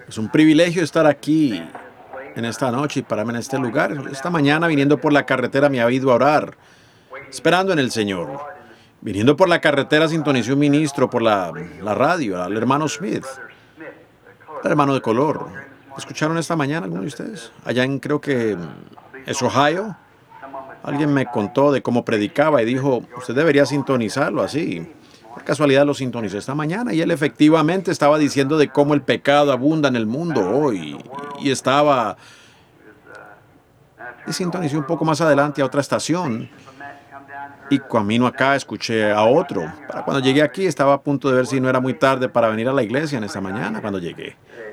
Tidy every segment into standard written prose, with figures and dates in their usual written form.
Es un privilegio estar aquí en esta noche y pararme en este lugar. Esta mañana viniendo por la carretera me había ido a orar, esperando en el Señor. Viniendo por la carretera sintonicé un ministro por la radio, al hermano Smith, el hermano de color. ¿Escucharon esta mañana alguno de ustedes? Allá en, creo que es Ohio. Alguien me contó de cómo predicaba y dijo, usted debería sintonizarlo así. Por casualidad lo sintonicé esta mañana y él efectivamente estaba diciendo de cómo el pecado abunda en el mundo hoy. Y sintonicé un poco más adelante a otra estación y camino acá escuché a otro. Para cuando llegué aquí estaba a punto de ver si no era muy tarde para venir a la iglesia en esta mañana cuando llegué.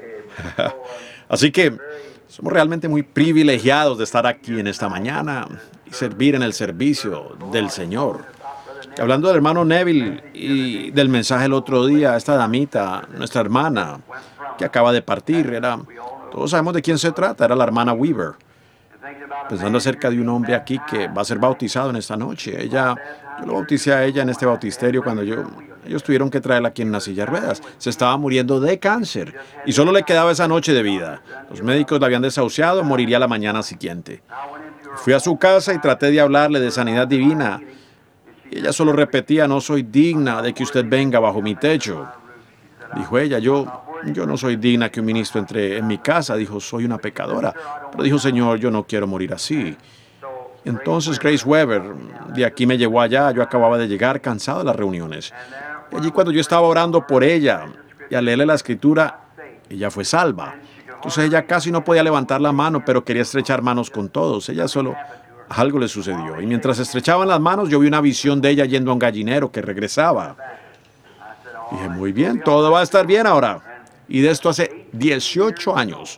Así que somos realmente muy privilegiados de estar aquí en esta mañana y servir en el servicio del Señor. Y hablando del hermano Neville y del mensaje el otro día, esta damita, nuestra hermana, que acaba de partir, todos sabemos de quién se trata, era la hermana Weaver. Pensando acerca de un hombre aquí que va a ser bautizado en esta noche. Yo lo bauticé a ella en este bautisterio cuando ellos tuvieron que traerla aquí en una silla de ruedas. Se estaba muriendo de cáncer y solo le quedaba esa noche de vida. Los médicos la habían desahuciado, moriría la mañana siguiente. Fui a su casa y traté de hablarle de sanidad divina. Y ella solo repetía, no soy digna de que usted venga bajo mi techo. Dijo ella, yo no soy digna que un ministro entre en mi casa. Dijo, soy una pecadora. Pero dijo, Señor, yo no quiero morir así. Entonces Grace Weber de aquí me llevó allá. Yo acababa de llegar cansado de las reuniones. Y allí cuando yo estaba orando por ella y al leerle la escritura, ella fue salva. Entonces ella casi no podía levantar la mano, pero quería estrechar manos con todos. Ella solo, algo le sucedió. Y mientras estrechaban las manos, yo vi una visión de ella yendo a un gallinero que regresaba. Dije, muy bien, todo va a estar bien ahora. Y de esto hace 18 años.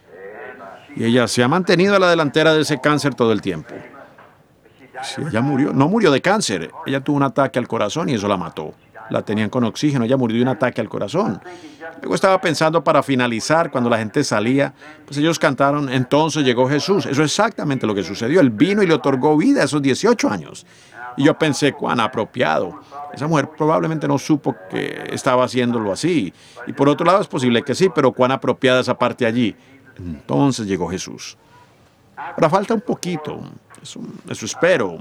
Y ella se ha mantenido a la delantera de ese cáncer todo el tiempo. Sí, ella murió, no murió de cáncer. Ella tuvo un ataque al corazón y eso la mató. La tenían con oxígeno, ella murió de un ataque al corazón. Luego estaba pensando para finalizar, cuando la gente salía, pues ellos cantaron, entonces llegó Jesús. Eso es exactamente lo que sucedió. Él vino y le otorgó vida a esos 18 años. Y yo pensé, cuán apropiado. Esa mujer probablemente no supo que estaba haciéndolo así. Y por otro lado es posible que sí, pero cuán apropiada esa parte allí. Entonces llegó Jesús. Ahora falta un poquito. Eso espero.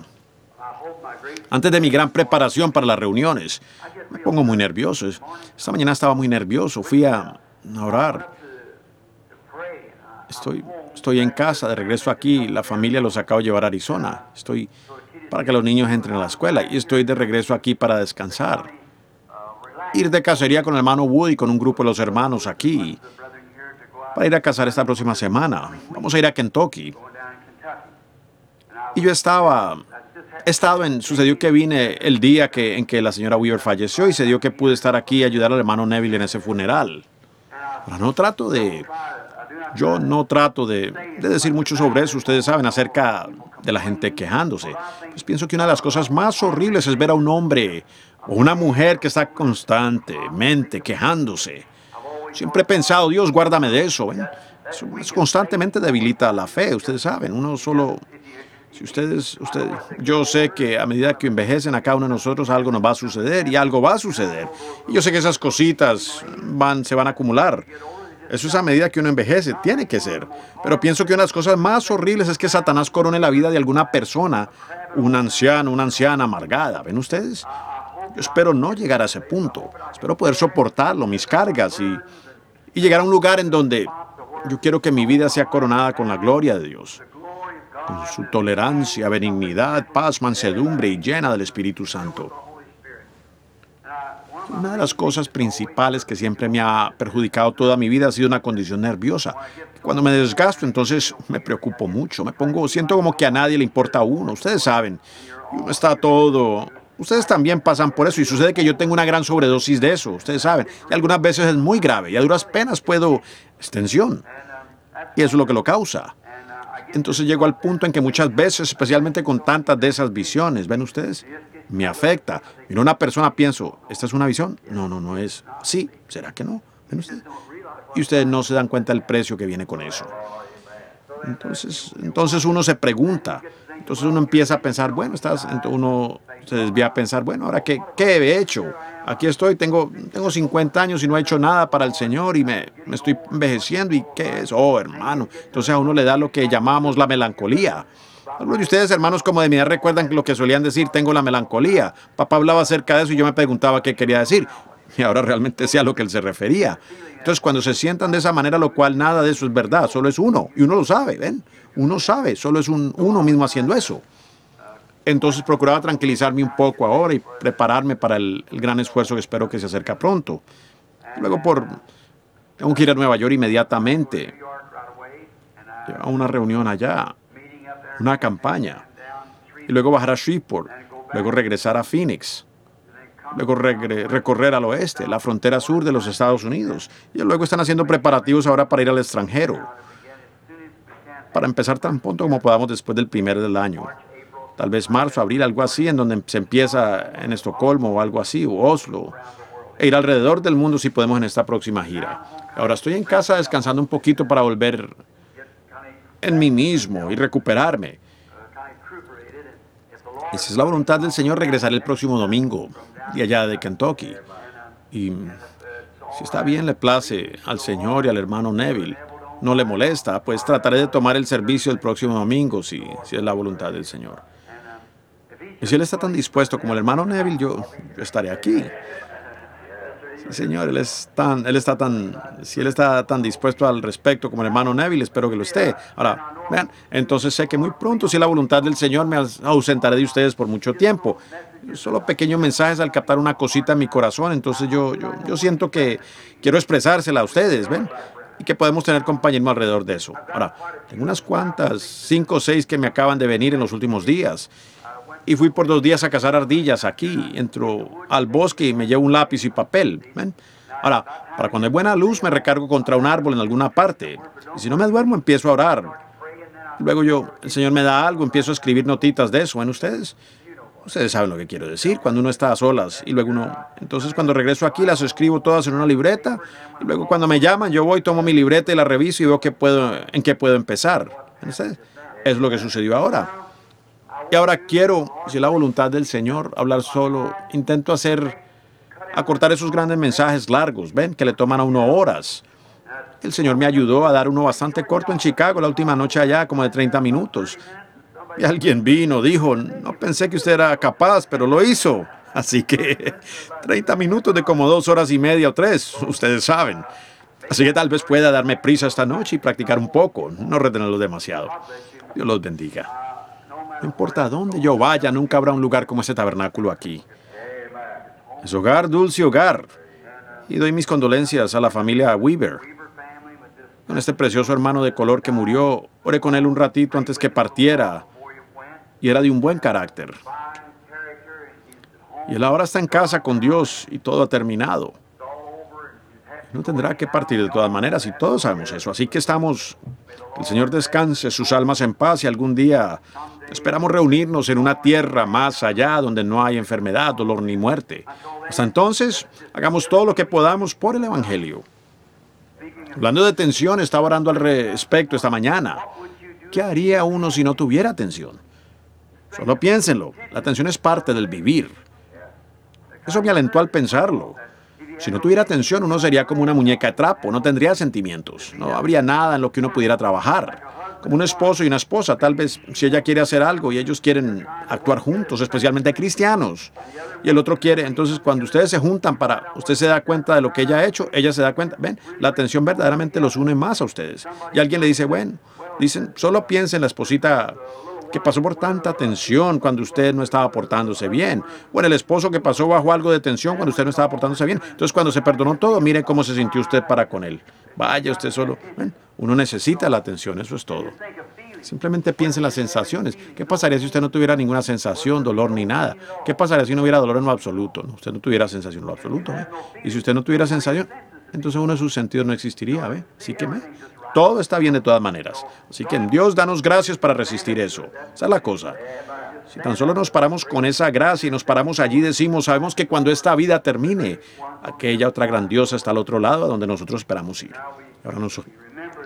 Antes de mi gran preparación para las reuniones, me pongo muy nervioso. Esta mañana estaba muy nervioso. Fui a orar. Estoy en casa, de regreso aquí. La familia los acabo de llevar a Arizona. Estoy para que los niños entren a la escuela y estoy de regreso aquí para descansar. Ir de cacería con el hermano Woody y con un grupo de los hermanos aquí para ir a cazar esta próxima semana. Vamos a ir a Kentucky. Y sucedió que vine el día en que la señora Weaver falleció y se dio que pude estar aquí y ayudar al hermano Neville en ese funeral. Ahora yo no trato de decir mucho sobre eso, ustedes saben, acerca de la gente quejándose. Pues pienso que una de las cosas más horribles es ver a un hombre o una mujer que está constantemente quejándose. Siempre he pensado, Dios, guárdame de eso. Eso constantemente debilita la fe, ustedes saben. Yo sé que a medida que envejecen a cada uno de nosotros algo nos va a suceder y algo va a suceder. Y yo sé que esas cositas se van a acumular. Eso es a medida que uno envejece, tiene que ser. Pero pienso que una de las cosas más horribles es que Satanás corone la vida de alguna persona, un anciano, una anciana amargada. ¿Ven ustedes? Yo espero no llegar a ese punto. Espero poder soportarlo, mis cargas y llegar a un lugar en donde yo quiero que mi vida sea coronada con la gloria de Dios, con su tolerancia, benignidad, paz, mansedumbre y llena del Espíritu Santo. Una de las cosas principales que siempre me ha perjudicado toda mi vida ha sido una condición nerviosa. Cuando me desgasto, entonces me preocupo mucho. Siento como que a nadie le importa a uno. Ustedes saben, uno está todo. Ustedes también pasan por eso y sucede que yo tengo una gran sobredosis de eso. Ustedes saben, y algunas veces es muy grave y a duras penas es tensión. Y eso es lo que lo causa. Entonces llego al punto en que muchas veces, especialmente con tantas de esas visiones, ¿ven ustedes? Me afecta. Y una persona pienso, ¿esta es una visión? No es. Sí, ¿será que no? ¿Ven ustedes? Y ustedes no se dan cuenta del precio que viene con eso. Entonces uno se pregunta, Entonces uno empieza a pensar, bueno, uno se desvía a pensar, bueno, ahora qué he hecho. Aquí estoy, tengo 50 años y no he hecho nada para el Señor y me estoy envejeciendo. ¿Y qué es? Oh, hermano. Entonces a uno le da lo que llamamos la melancolía. Algunos de ustedes, hermanos, como de mi edad, recuerdan lo que solían decir, tengo la melancolía. Papá hablaba acerca de eso y yo me preguntaba qué quería decir. Y ahora realmente sé a lo que él se refería. Entonces, cuando se sientan de esa manera, lo cual nada de eso es verdad, solo es uno. Y uno lo sabe, ¿ven? Uno sabe, solo es uno mismo haciendo eso. Entonces procuraba tranquilizarme un poco ahora y prepararme para el gran esfuerzo que espero que se acerca pronto. Luego tengo que ir a Nueva York inmediatamente a una reunión allá, una campaña, y luego bajar a Shreveport, luego regresar a Phoenix, luego recorrer al oeste, la frontera sur de los Estados Unidos, y luego están haciendo preparativos ahora para ir al extranjero, para empezar tan pronto como podamos después del primer del año. Tal vez marzo, abril, algo así, en donde se empieza en Estocolmo o algo así, o Oslo, e ir alrededor del mundo si podemos en esta próxima gira. Ahora estoy en casa descansando un poquito para volver en mí mismo y recuperarme. Y si es la voluntad del Señor, regresaré el próximo domingo, de allá de Kentucky. Y si está bien, le place al Señor y al hermano Neville, no le molesta, pues trataré de tomar el servicio el próximo domingo, si es la voluntad del Señor. Y si él está tan dispuesto como el hermano Neville, yo estaré aquí. Sí, señor, si él está tan dispuesto al respecto como el hermano Neville, espero que lo esté. Ahora, vean, entonces sé que muy pronto, si es la voluntad del Señor, me ausentaré de ustedes por mucho tiempo. Solo pequeños mensajes al captar una cosita en mi corazón, entonces yo siento que quiero expresársela a ustedes, ¿ven? Y que podemos tener compañerismo alrededor de eso. Ahora, tengo unas cuantas, 5 o 6 que me acaban de venir en los últimos días. Y fui por 2 días a cazar ardillas aquí. Entro al bosque y me llevo un lápiz y papel. ¿Ven? Ahora, para cuando hay buena luz me recargo contra un árbol en alguna parte. Y si no me duermo, empiezo a orar. Luego el Señor me da algo, empiezo a escribir notitas de eso. ¿Ven ustedes? Ustedes saben lo que quiero decir, cuando uno está a solas y luego Entonces cuando regreso aquí las escribo todas en una libreta y luego cuando me llaman yo voy, tomo mi libreta y la reviso y veo en qué puedo empezar. ¿Ven ustedes? Es lo que sucedió ahora. Y ahora quiero, si es la voluntad del Señor, hablar solo. Intento acortar esos grandes mensajes largos, ven, que le toman a uno horas. El Señor me ayudó a dar uno bastante corto en Chicago la última noche allá, como de 30 minutos. Y alguien dijo, no pensé que usted era capaz, pero lo hizo. Así que 30 minutos de como 2 horas y media o 3, ustedes saben. Así que tal vez pueda darme prisa esta noche y practicar un poco, no retenerlo demasiado. Dios los bendiga. No importa a dónde yo vaya, nunca habrá un lugar como este tabernáculo aquí. Es hogar, dulce hogar. Y doy mis condolencias a la familia Weaver. Con este precioso hermano de color que murió, oré con él un ratito antes que partiera. Y era de un buen carácter. Y él ahora está en casa con Dios y todo ha terminado. No tendrá que partir de todas maneras y todos sabemos eso. Así que que el Señor descanse sus almas en paz y algún día esperamos reunirnos en una tierra más allá donde no hay enfermedad, dolor ni muerte. Hasta entonces, hagamos todo lo que podamos por el Evangelio. Hablando de tensión, estaba orando al respecto esta mañana. ¿Qué haría uno si no tuviera tensión? Solo piénsenlo, la tensión es parte del vivir. Eso me alentó al pensarlo. Si no tuviera tensión, uno sería como una muñeca de trapo, no tendría sentimientos, no habría nada en lo que uno pudiera trabajar. Como un esposo y una esposa, tal vez si ella quiere hacer algo y ellos quieren actuar juntos, especialmente cristianos, y el otro quiere, entonces cuando ustedes se juntan usted se da cuenta de lo que ella ha hecho, ella se da cuenta, ven, la tensión verdaderamente los une más a ustedes. Y alguien le dice, bueno, solo piensen en la esposita que pasó por tanta tensión cuando usted no estaba portándose bien. O en el esposo que pasó bajo algo de tensión cuando usted no estaba portándose bien. Entonces, cuando se perdonó todo, mire cómo se sintió usted para con él. Vaya usted solo. Uno necesita la atención, eso es todo. Simplemente piense en las sensaciones. ¿Qué pasaría si usted no tuviera ninguna sensación, dolor ni nada? ¿Qué pasaría si no hubiera dolor en lo absoluto? No, usted no tuviera sensación en lo absoluto. Y si usted no tuviera sensación, entonces uno de sus sentidos no existiría. Así que todo está bien de todas maneras. Así que en Dios, danos gracias para resistir eso. Esa es la cosa. Si tan solo nos paramos con esa gracia y nos paramos allí, sabemos que cuando esta vida termine, aquella otra grandiosa está al otro lado a donde nosotros esperamos ir. Ahora nos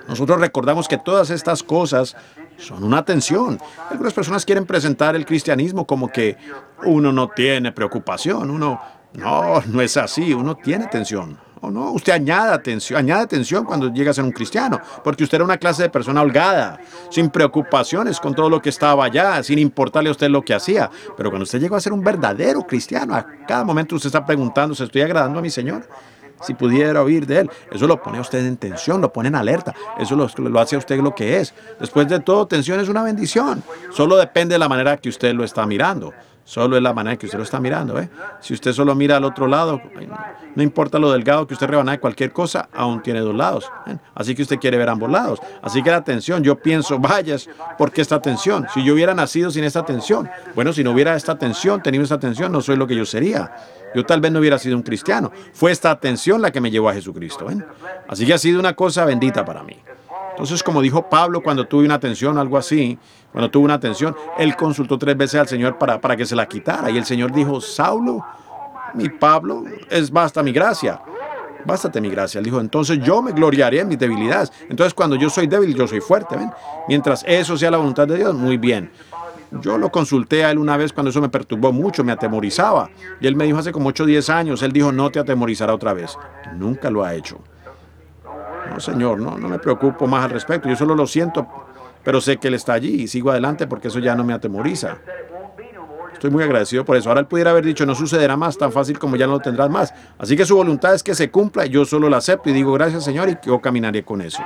Nosotros recordamos que todas estas cosas son una tensión. Algunas personas quieren presentar el cristianismo como que uno no tiene preocupación, no es así, uno tiene tensión. O no, usted añade tensión cuando llega a ser un cristiano, porque usted era una clase de persona holgada, sin preocupaciones con todo lo que estaba allá, sin importarle a usted lo que hacía. Pero cuando usted llegó a ser un verdadero cristiano, a cada momento usted está preguntándose, ¿estoy agradando a mi Señor? Si pudiera oír de Él, eso lo pone a usted en tensión, lo pone en alerta, eso lo hace a usted lo que es. Después de todo, tensión es una bendición. Solo depende de la manera que usted lo está mirando. Solo es la manera que usted lo está mirando, ¿eh? Si usted solo mira al otro lado, no importa lo delgado que usted rebana de cualquier cosa, aún tiene dos lados, ¿eh? Así que usted quiere ver ambos lados. Así que la tensión, yo pienso, vayas, ¿por qué esta tensión? Si yo hubiera nacido sin esta tensión, bueno, si no hubiera esta tensión, tenido esta tensión, no soy lo que yo sería. Yo tal vez no hubiera sido un cristiano. Fue esta tensión la que me llevó a Jesucristo, ¿eh? Así que ha sido una cosa bendita para mí. Entonces, como dijo Pablo cuando tuve una tensión, algo así, cuando tuvo una tensión, él consultó 3 veces al Señor para que se la quitara. Y el Señor dijo, Saulo, mi Pablo, basta mi gracia. Bástate mi gracia. Él dijo, entonces yo me gloriaré en mis debilidades. Entonces, cuando yo soy débil, yo soy fuerte, ¿ven? Mientras eso sea la voluntad de Dios, muy bien. Yo lo consulté a él una vez cuando eso me perturbó mucho, me atemorizaba. Y él me dijo hace como 8 o 10 años, él dijo, no te atemorizará otra vez. Nunca lo ha hecho. No, Señor, no me preocupo más al respecto. Yo solo lo siento, pero sé que Él está allí y sigo adelante porque eso ya no me atemoriza. Estoy muy agradecido por eso. Ahora Él pudiera haber dicho, no sucederá más tan fácil como ya no lo tendrás más. Así que su voluntad es que se cumpla y yo solo la acepto y digo, gracias, Señor, y yo caminaré con eso.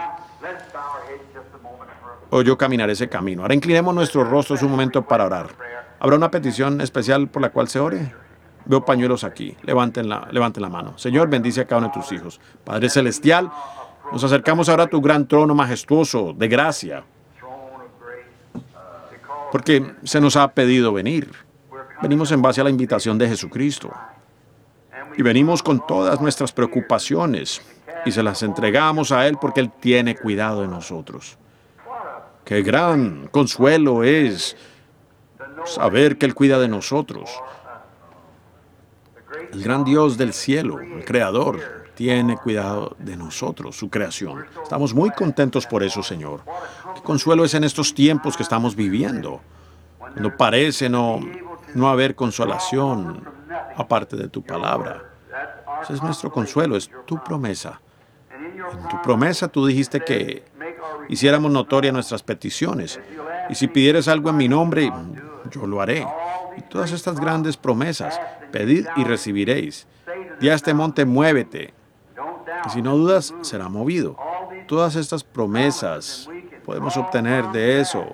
O yo caminaré ese camino. Ahora inclinemos nuestros rostros un momento para orar. ¿Habrá una petición especial por la cual se ore? Veo pañuelos aquí. Levanten la mano. Señor, bendice a cada uno de tus hijos. Padre Celestial, nos acercamos ahora a tu gran trono majestuoso de gracia, porque se nos ha pedido venir. Venimos en base a la invitación de Jesucristo. Y venimos con todas nuestras preocupaciones y se las entregamos a Él porque Él tiene cuidado de nosotros. Qué gran consuelo es saber que Él cuida de nosotros. El gran Dios del cielo, el Creador, tiene cuidado de nosotros, su creación. Estamos muy contentos por eso, Señor. Qué consuelo es en estos tiempos que estamos viviendo, cuando parece no haber consolación aparte de tu palabra. Ese es nuestro consuelo, es tu promesa. En tu promesa tú dijiste que hiciéramos notorias nuestras peticiones. Y si pidieres algo en mi nombre, yo lo haré. Y todas estas grandes promesas, pedid y recibiréis. Di a este monte, muévete. Y si no dudas, será movido. Todas estas promesas, podemos obtener de eso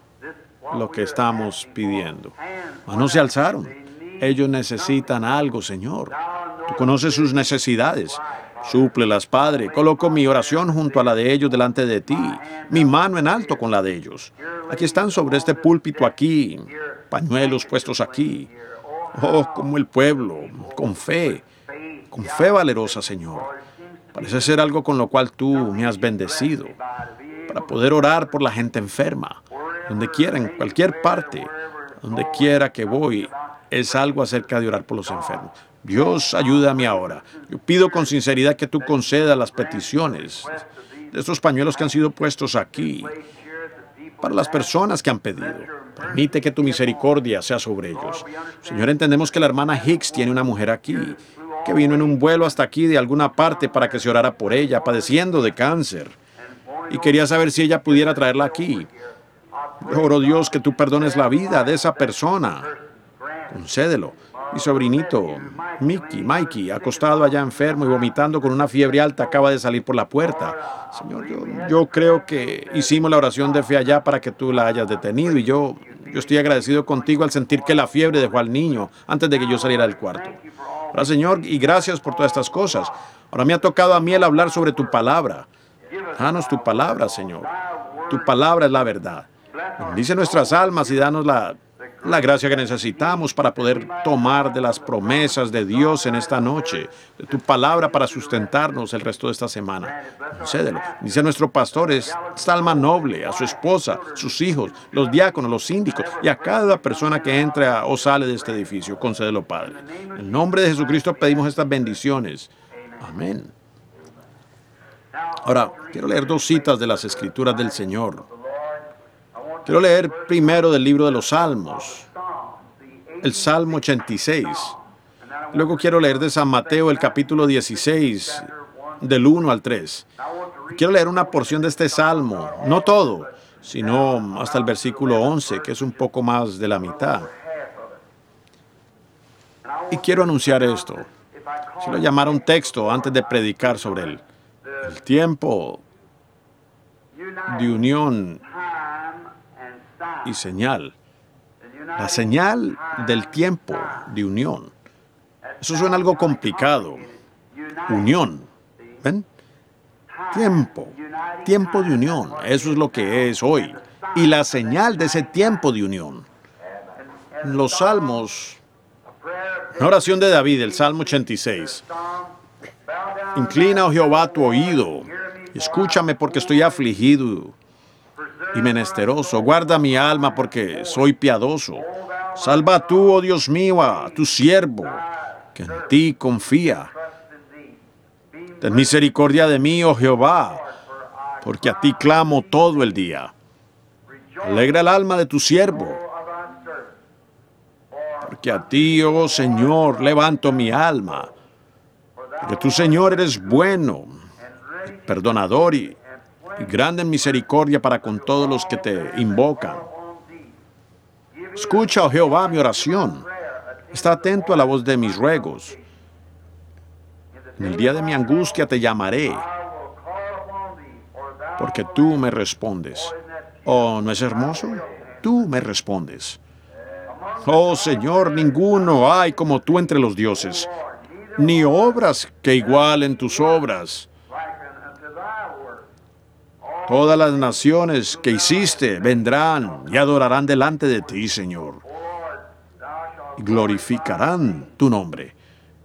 lo que estamos pidiendo. Manos se alzaron. Ellos necesitan algo, Señor. Tú conoces sus necesidades. Súplelas, Padre. Coloco mi oración junto a la de ellos delante de ti. Mi mano en alto con la de ellos. Aquí están sobre este púlpito aquí. Pañuelos puestos aquí. Oh, como el pueblo. Con fe valerosa, Señor. Parece ser algo con lo cual tú me has bendecido. Para poder orar por la gente enferma. Donde quiera, en cualquier parte. Donde quiera que voy. Es algo acerca de orar por los enfermos. Dios, ayúdame ahora. Yo pido con sinceridad que tú concedas las peticiones de estos pañuelos que han sido puestos aquí para las personas que han pedido. Permite que tu misericordia sea sobre ellos. Señor, entendemos que la hermana Hicks tiene una mujer aquí que vino en un vuelo hasta aquí de alguna parte para que se orara por ella, padeciendo de cáncer. Y quería saber si ella pudiera traerla aquí. Yo oro, Dios, que tú perdones la vida de esa persona. Concédelo. Mi sobrinito, Mikey, acostado allá enfermo y vomitando con una fiebre alta, acaba de salir por la puerta. Señor, yo creo que hicimos la oración de fe allá para que tú la hayas detenido y yo estoy agradecido contigo al sentir que la fiebre dejó al niño antes de que yo saliera del cuarto. Ahora, Señor, y gracias por todas estas cosas. Ahora me ha tocado a mí el hablar sobre tu palabra. Danos tu palabra, Señor. Tu palabra es la verdad. Bendice nuestras almas y danos la gracia que necesitamos para poder tomar de las promesas de Dios en esta noche, de tu palabra para sustentarnos el resto de esta semana. Concédelo. Dice nuestro pastor, esta alma noble, a su esposa, sus hijos, los diáconos, los síndicos y a cada persona que entra o sale de este edificio. Concédelo, Padre. En el nombre de Jesucristo pedimos estas bendiciones. Amén. Ahora, quiero leer dos citas de las Escrituras del Señor. Quiero leer primero del libro de los Salmos, el Salmo 86. Luego quiero leer de San Mateo el capítulo 16, del 1 al 3. Quiero leer una porción de este Salmo, no todo, sino hasta el versículo 11, que es un poco más de la mitad. Y quiero anunciar esto. Si lo llamara un texto antes de predicar sobre él. El tiempo de unión y señal. La señal del tiempo de unión. Eso suena algo complicado. Unión. ¿Ven? Tiempo de unión. Eso es lo que es hoy. Y la señal de ese tiempo de unión. Los Salmos. Una oración de David, el Salmo 86. Inclina, oh Jehová, tu oído. Escúchame porque estoy afligido y menesteroso. Guarda mi alma porque soy piadoso. Salva tú, oh Dios mío, a tu siervo, que en ti confía. Ten misericordia de mí, oh Jehová, porque a ti clamo todo el día. Alegra el alma de tu siervo, porque a ti, oh Señor, levanto mi alma. Porque tú, Señor, eres bueno, perdonador y grande en misericordia para con todos los que te invocan. Escucha, oh Jehová, mi oración. Está atento a la voz de mis ruegos. En el día de mi angustia te llamaré, porque tú me respondes. Oh, ¿no es hermoso? Tú me respondes. Oh, Señor, ninguno hay como tú entre los dioses, ni obras que igualen tus obras. Todas las naciones que hiciste vendrán y adorarán delante de ti, Señor, y glorificarán tu nombre.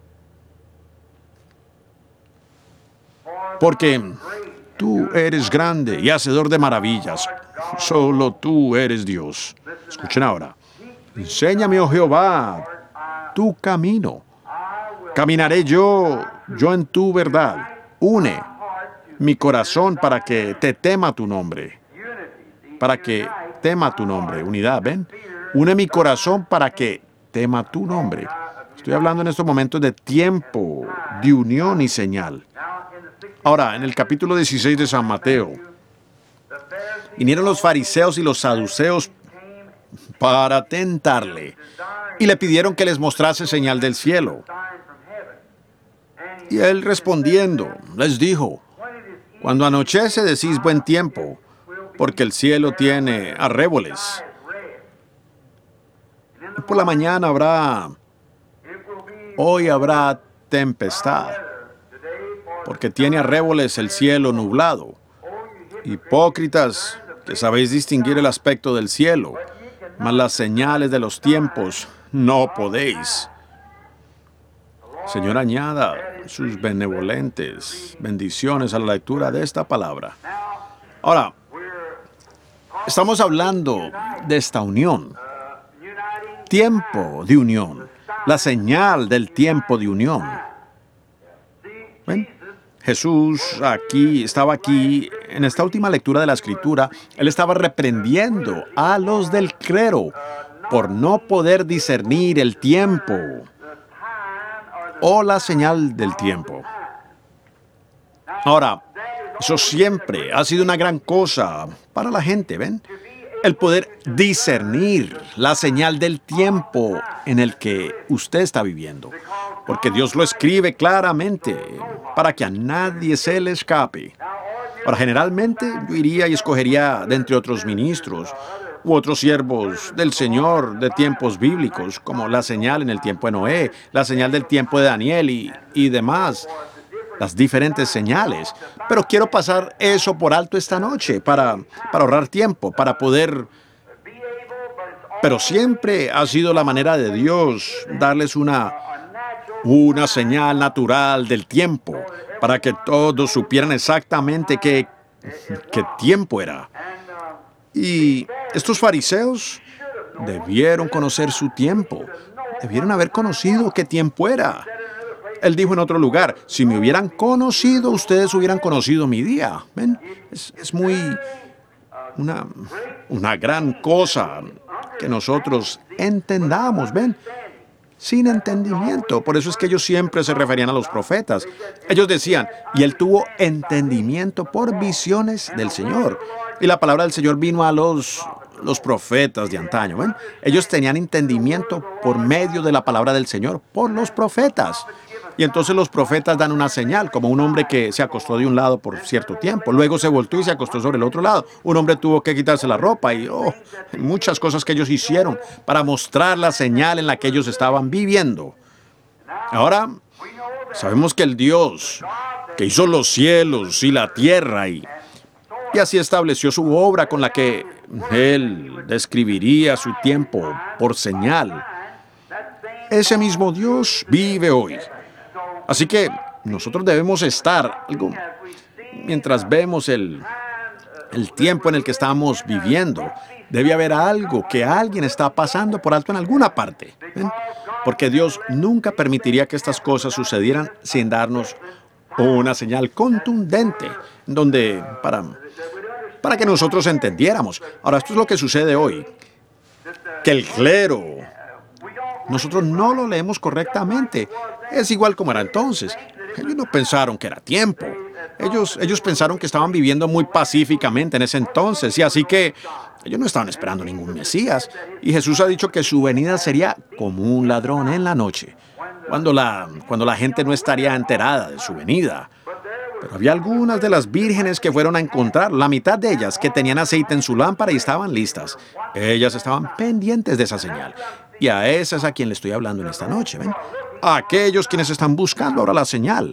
Porque tú eres grande y hacedor de maravillas. Solo tú eres Dios. Escuchen ahora. Enséñame, oh Jehová, tu camino. Caminaré yo en tu verdad. Une mi corazón para que te tema tu nombre. Para que tema tu nombre. Unidad, ¿ven? Une mi corazón para que tema tu nombre. Estoy hablando en estos momentos de tiempo, de unión y señal. Ahora, en el capítulo 16 de San Mateo, vinieron los fariseos y los saduceos para tentarle, y le pidieron que les mostrase señal del cielo. Y él respondiendo, les dijo, cuando anochece decís buen tiempo, porque el cielo tiene arréboles. Y por la mañana hoy habrá tempestad, porque tiene arréboles el cielo nublado. Hipócritas, que sabéis distinguir el aspecto del cielo, mas las señales de los tiempos no podéis. Señor, añada sus benevolentes bendiciones a la lectura de esta palabra. Ahora, estamos hablando de esta unión. Tiempo de unión. La señal del tiempo de unión. ¿Ven? Jesús estaba aquí, en esta última lectura de la Escritura, Él estaba reprendiendo a los del clero por no poder discernir el tiempo o la señal del tiempo. Ahora, eso siempre ha sido una gran cosa para la gente, ¿ven? El poder discernir la señal del tiempo en el que usted está viviendo. Porque Dios lo escribe claramente para que a nadie se le escape. Ahora, generalmente yo iría y escogería de entre otros ministros u otros siervos del Señor de tiempos bíblicos, como la señal en el tiempo de Noé, la señal del tiempo de Daniel y demás, las diferentes señales. Pero quiero pasar eso por alto esta noche para ahorrar tiempo, para poder... Pero siempre ha sido la manera de Dios darles una señal natural del tiempo, para que todos supieran exactamente qué tiempo era. Y estos fariseos debieron conocer su tiempo, debieron haber conocido qué tiempo era. Él dijo en otro lugar, si me hubieran conocido, ustedes hubieran conocido mi día. ¿Ven? Es muy una, una gran cosa que nosotros entendamos, ¿ven? Sin entendimiento. Por eso es que ellos siempre se referían a los profetas. Ellos decían, y él tuvo entendimiento por visiones del Señor. Y la palabra del Señor vino a los profetas de antaño. ¿Ven? Ellos tenían entendimiento por medio de la palabra del Señor, por los profetas. Y entonces los profetas dan una señal, como un hombre que se acostó de un lado por cierto tiempo, luego se voltó y se acostó sobre el otro lado. Un hombre tuvo que quitarse la ropa y muchas cosas que ellos hicieron para mostrar la señal en la que ellos estaban viviendo. Ahora, sabemos que el Dios que hizo los cielos y la tierra y así estableció su obra con la que Él describiría su tiempo por señal, ese mismo Dios vive hoy. Así que nosotros debemos estar, mientras vemos el tiempo en el que estamos viviendo, debe haber algo que alguien está pasando por alto en alguna parte. ¿Ven? Porque Dios nunca permitiría que estas cosas sucedieran sin darnos una señal contundente para que nosotros entendiéramos. Ahora, esto es lo que sucede hoy, que el clero, nosotros no lo leemos correctamente. Es igual como era entonces. Ellos no pensaron que era tiempo. Ellos pensaron que estaban viviendo muy pacíficamente en ese entonces, y así que ellos no estaban esperando ningún Mesías. Y Jesús ha dicho que su venida sería como un ladrón en la noche, cuando la gente no estaría enterada de su venida. Pero había algunas de las vírgenes que fueron a encontrar, la mitad de ellas que tenían aceite en su lámpara y estaban listas. Ellas estaban pendientes de esa señal. Y a esas a quien le estoy hablando en esta noche, ¿ven? A aquellos quienes están buscando ahora la señal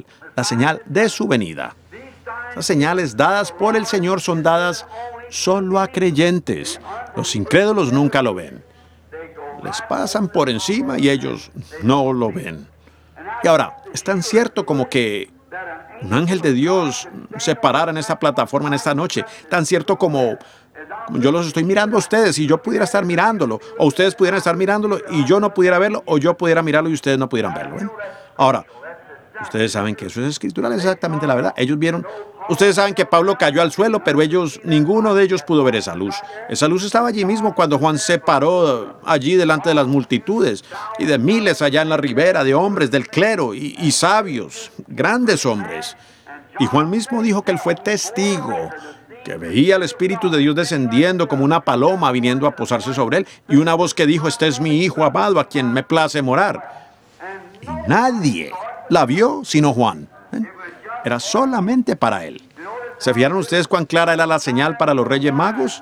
de su venida. Las señales dadas por el Señor son dadas solo a creyentes. Los incrédulos nunca lo ven. Les pasan por encima y ellos no lo ven. Y ahora, es tan cierto como que un ángel de Dios se parara en esta plataforma en esta noche, tan cierto como yo los estoy mirando a ustedes y yo pudiera estar mirándolo, o ustedes pudieran estar mirándolo y yo no pudiera verlo, o yo pudiera mirarlo y ustedes no pudieran verlo. ¿Eh? Ahora, ustedes saben que eso es escritural, es exactamente la verdad. Ellos vieron, ustedes saben que Pablo cayó al suelo, pero ninguno de ellos pudo ver esa luz. Esa luz estaba allí mismo cuando Juan se paró allí delante de las multitudes y de miles allá en la ribera, de hombres del clero y sabios, grandes hombres. Y Juan mismo dijo que él fue testigo, que veía al Espíritu de Dios descendiendo como una paloma viniendo a posarse sobre él, y una voz que dijo, este es mi Hijo amado a quien me place morar. Y nadie la vio sino Juan. Era solamente para él. ¿Se fijaron ustedes cuán clara era la señal para los Reyes Magos?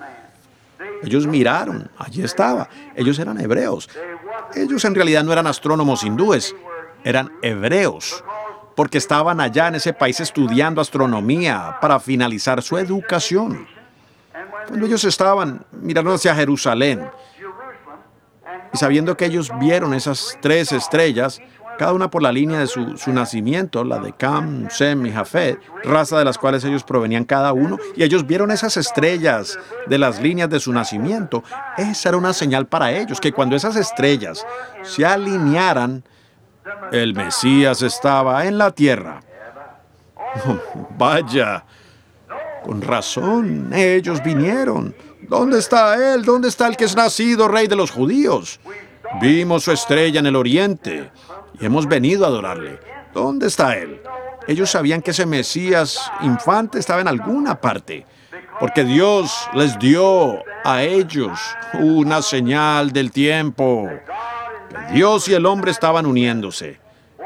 Ellos miraron, allí estaba. Ellos eran hebreos. Ellos en realidad no eran astrónomos hindúes, eran hebreos, porque estaban allá en ese país estudiando astronomía para finalizar su educación. Cuando ellos estaban mirando hacia Jerusalén y sabiendo que ellos vieron esas 3 estrellas, cada una por la línea de su nacimiento, la de Cam, Sem y Jafet, raza de las cuales ellos provenían cada uno, y ellos vieron esas estrellas de las líneas de su nacimiento. Esa era una señal para ellos, que cuando esas estrellas se alinearan, el Mesías estaba en la tierra. Oh, vaya, con razón, ellos vinieron. ¿Dónde está él? ¿Dónde está el que es nacido rey de los judíos? Vimos su estrella en el oriente y hemos venido a adorarle. ¿Dónde está él? Ellos sabían que ese Mesías infante estaba en alguna parte, porque Dios les dio a ellos una señal del tiempo. Que Dios y el hombre estaban uniéndose.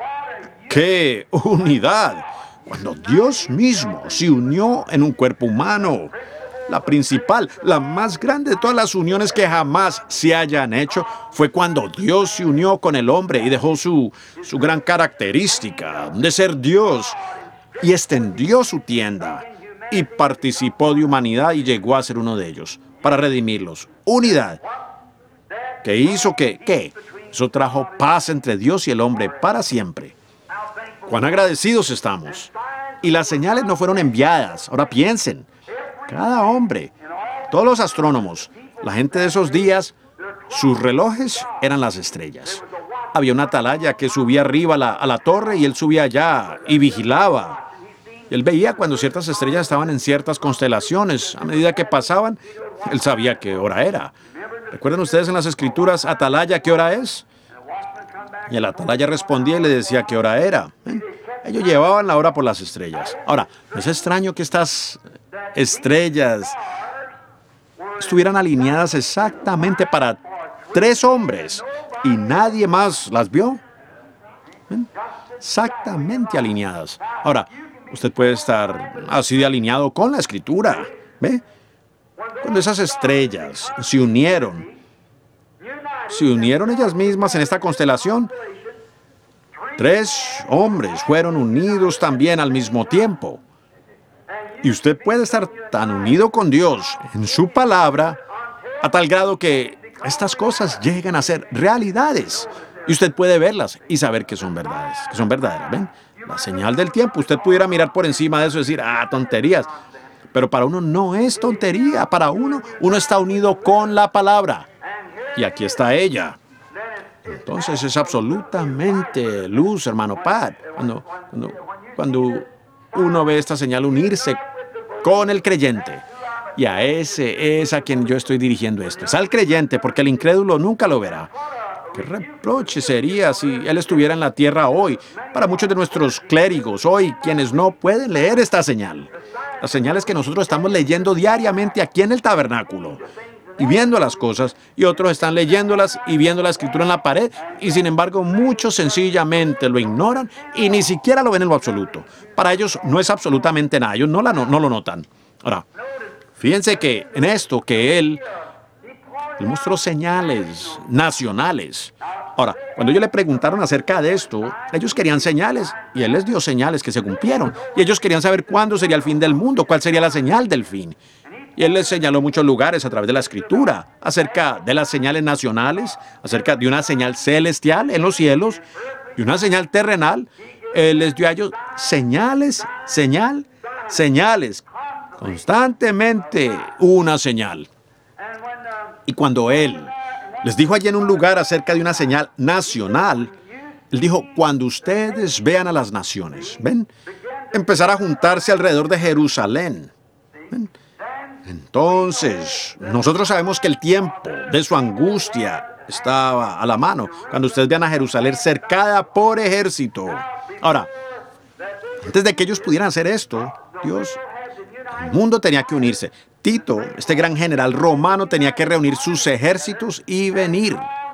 ¡Qué unidad! Cuando Dios mismo se unió en un cuerpo humano. La principal, la más grande de todas las uniones que jamás se hayan hecho, fue cuando Dios se unió con el hombre y dejó su gran característica de ser Dios y extendió su tienda y participó de humanidad y llegó a ser uno de ellos para redimirlos. Unidad. ¿Qué hizo qué? Eso trajo paz entre Dios y el hombre para siempre. ¡Cuán agradecidos estamos! Y las señales no fueron enviadas. Ahora piensen. Cada hombre, todos los astrónomos, la gente de esos días, sus relojes eran las estrellas. Había una atalaya que subía arriba a la torre y él subía allá y vigilaba. Y él veía cuando ciertas estrellas estaban en ciertas constelaciones. A medida que pasaban, él sabía qué hora era. ¿Recuerdan ustedes en las escrituras, atalaya, qué hora es? Y el atalaya respondía y le decía qué hora era. ¿Ven? Ellos llevaban la hora por las estrellas. Ahora, ¿no es extraño que estas estrellas estuvieran alineadas exactamente para 3 hombres y nadie más las vio? ¿Ven? Exactamente alineadas. Ahora, usted puede estar así de alineado con la escritura. ¿Ve? Cuando esas estrellas se unieron ellas mismas en esta constelación, 3 hombres fueron unidos también al mismo tiempo. Y usted puede estar tan unido con Dios en su palabra a tal grado que estas cosas llegan a ser realidades. Y usted puede verlas y saber que son verdades, que son verdaderas. ¿Ven? La señal del tiempo. Usted pudiera mirar por encima de eso y decir, tonterías. Pero para uno no es tontería. Para uno está unido con la palabra. Y aquí está ella. Entonces es absolutamente luz, hermano Pat. Cuando uno ve esta señal unirse con el creyente. Y a ese es a quien yo estoy dirigiendo esto. Es al creyente, porque el incrédulo nunca lo verá. ¿Qué reproche sería si él estuviera en la tierra hoy? Para muchos de nuestros clérigos hoy, quienes no pueden leer esta señal. Las señales que nosotros estamos leyendo diariamente aquí en el tabernáculo. Y viendo las cosas, y otros están leyéndolas y viendo la escritura en la pared, y sin embargo muchos sencillamente lo ignoran y ni siquiera lo ven en lo absoluto. Para ellos no es absolutamente nada, ellos no lo notan. Ahora, fíjense que en esto que él mostró señales nacionales. Ahora, cuando ellos le preguntaron acerca de esto, ellos querían señales, y él les dio señales que se cumplieron. Y ellos querían saber cuándo sería el fin del mundo, cuál sería la señal del fin. Y él les señaló muchos lugares a través de la escritura, acerca de las señales nacionales, acerca de una señal celestial en los cielos y una señal terrenal. Él les dio a ellos señales, señales, constantemente una señal. Y cuando él les dijo allí en un lugar acerca de una señal nacional, él dijo, cuando ustedes vean a las naciones, ¿ven? Empezar a juntarse alrededor de Jerusalén. ¿Ven? Entonces, nosotros sabemos que el tiempo de su angustia estaba a la mano. Cuando ustedes vean a Jerusalén cercada por ejército. Ahora, antes de que ellos pudieran hacer esto, el mundo tenía que unirse. Tito, este gran general romano, tenía que reunir sus ejércitos y venir.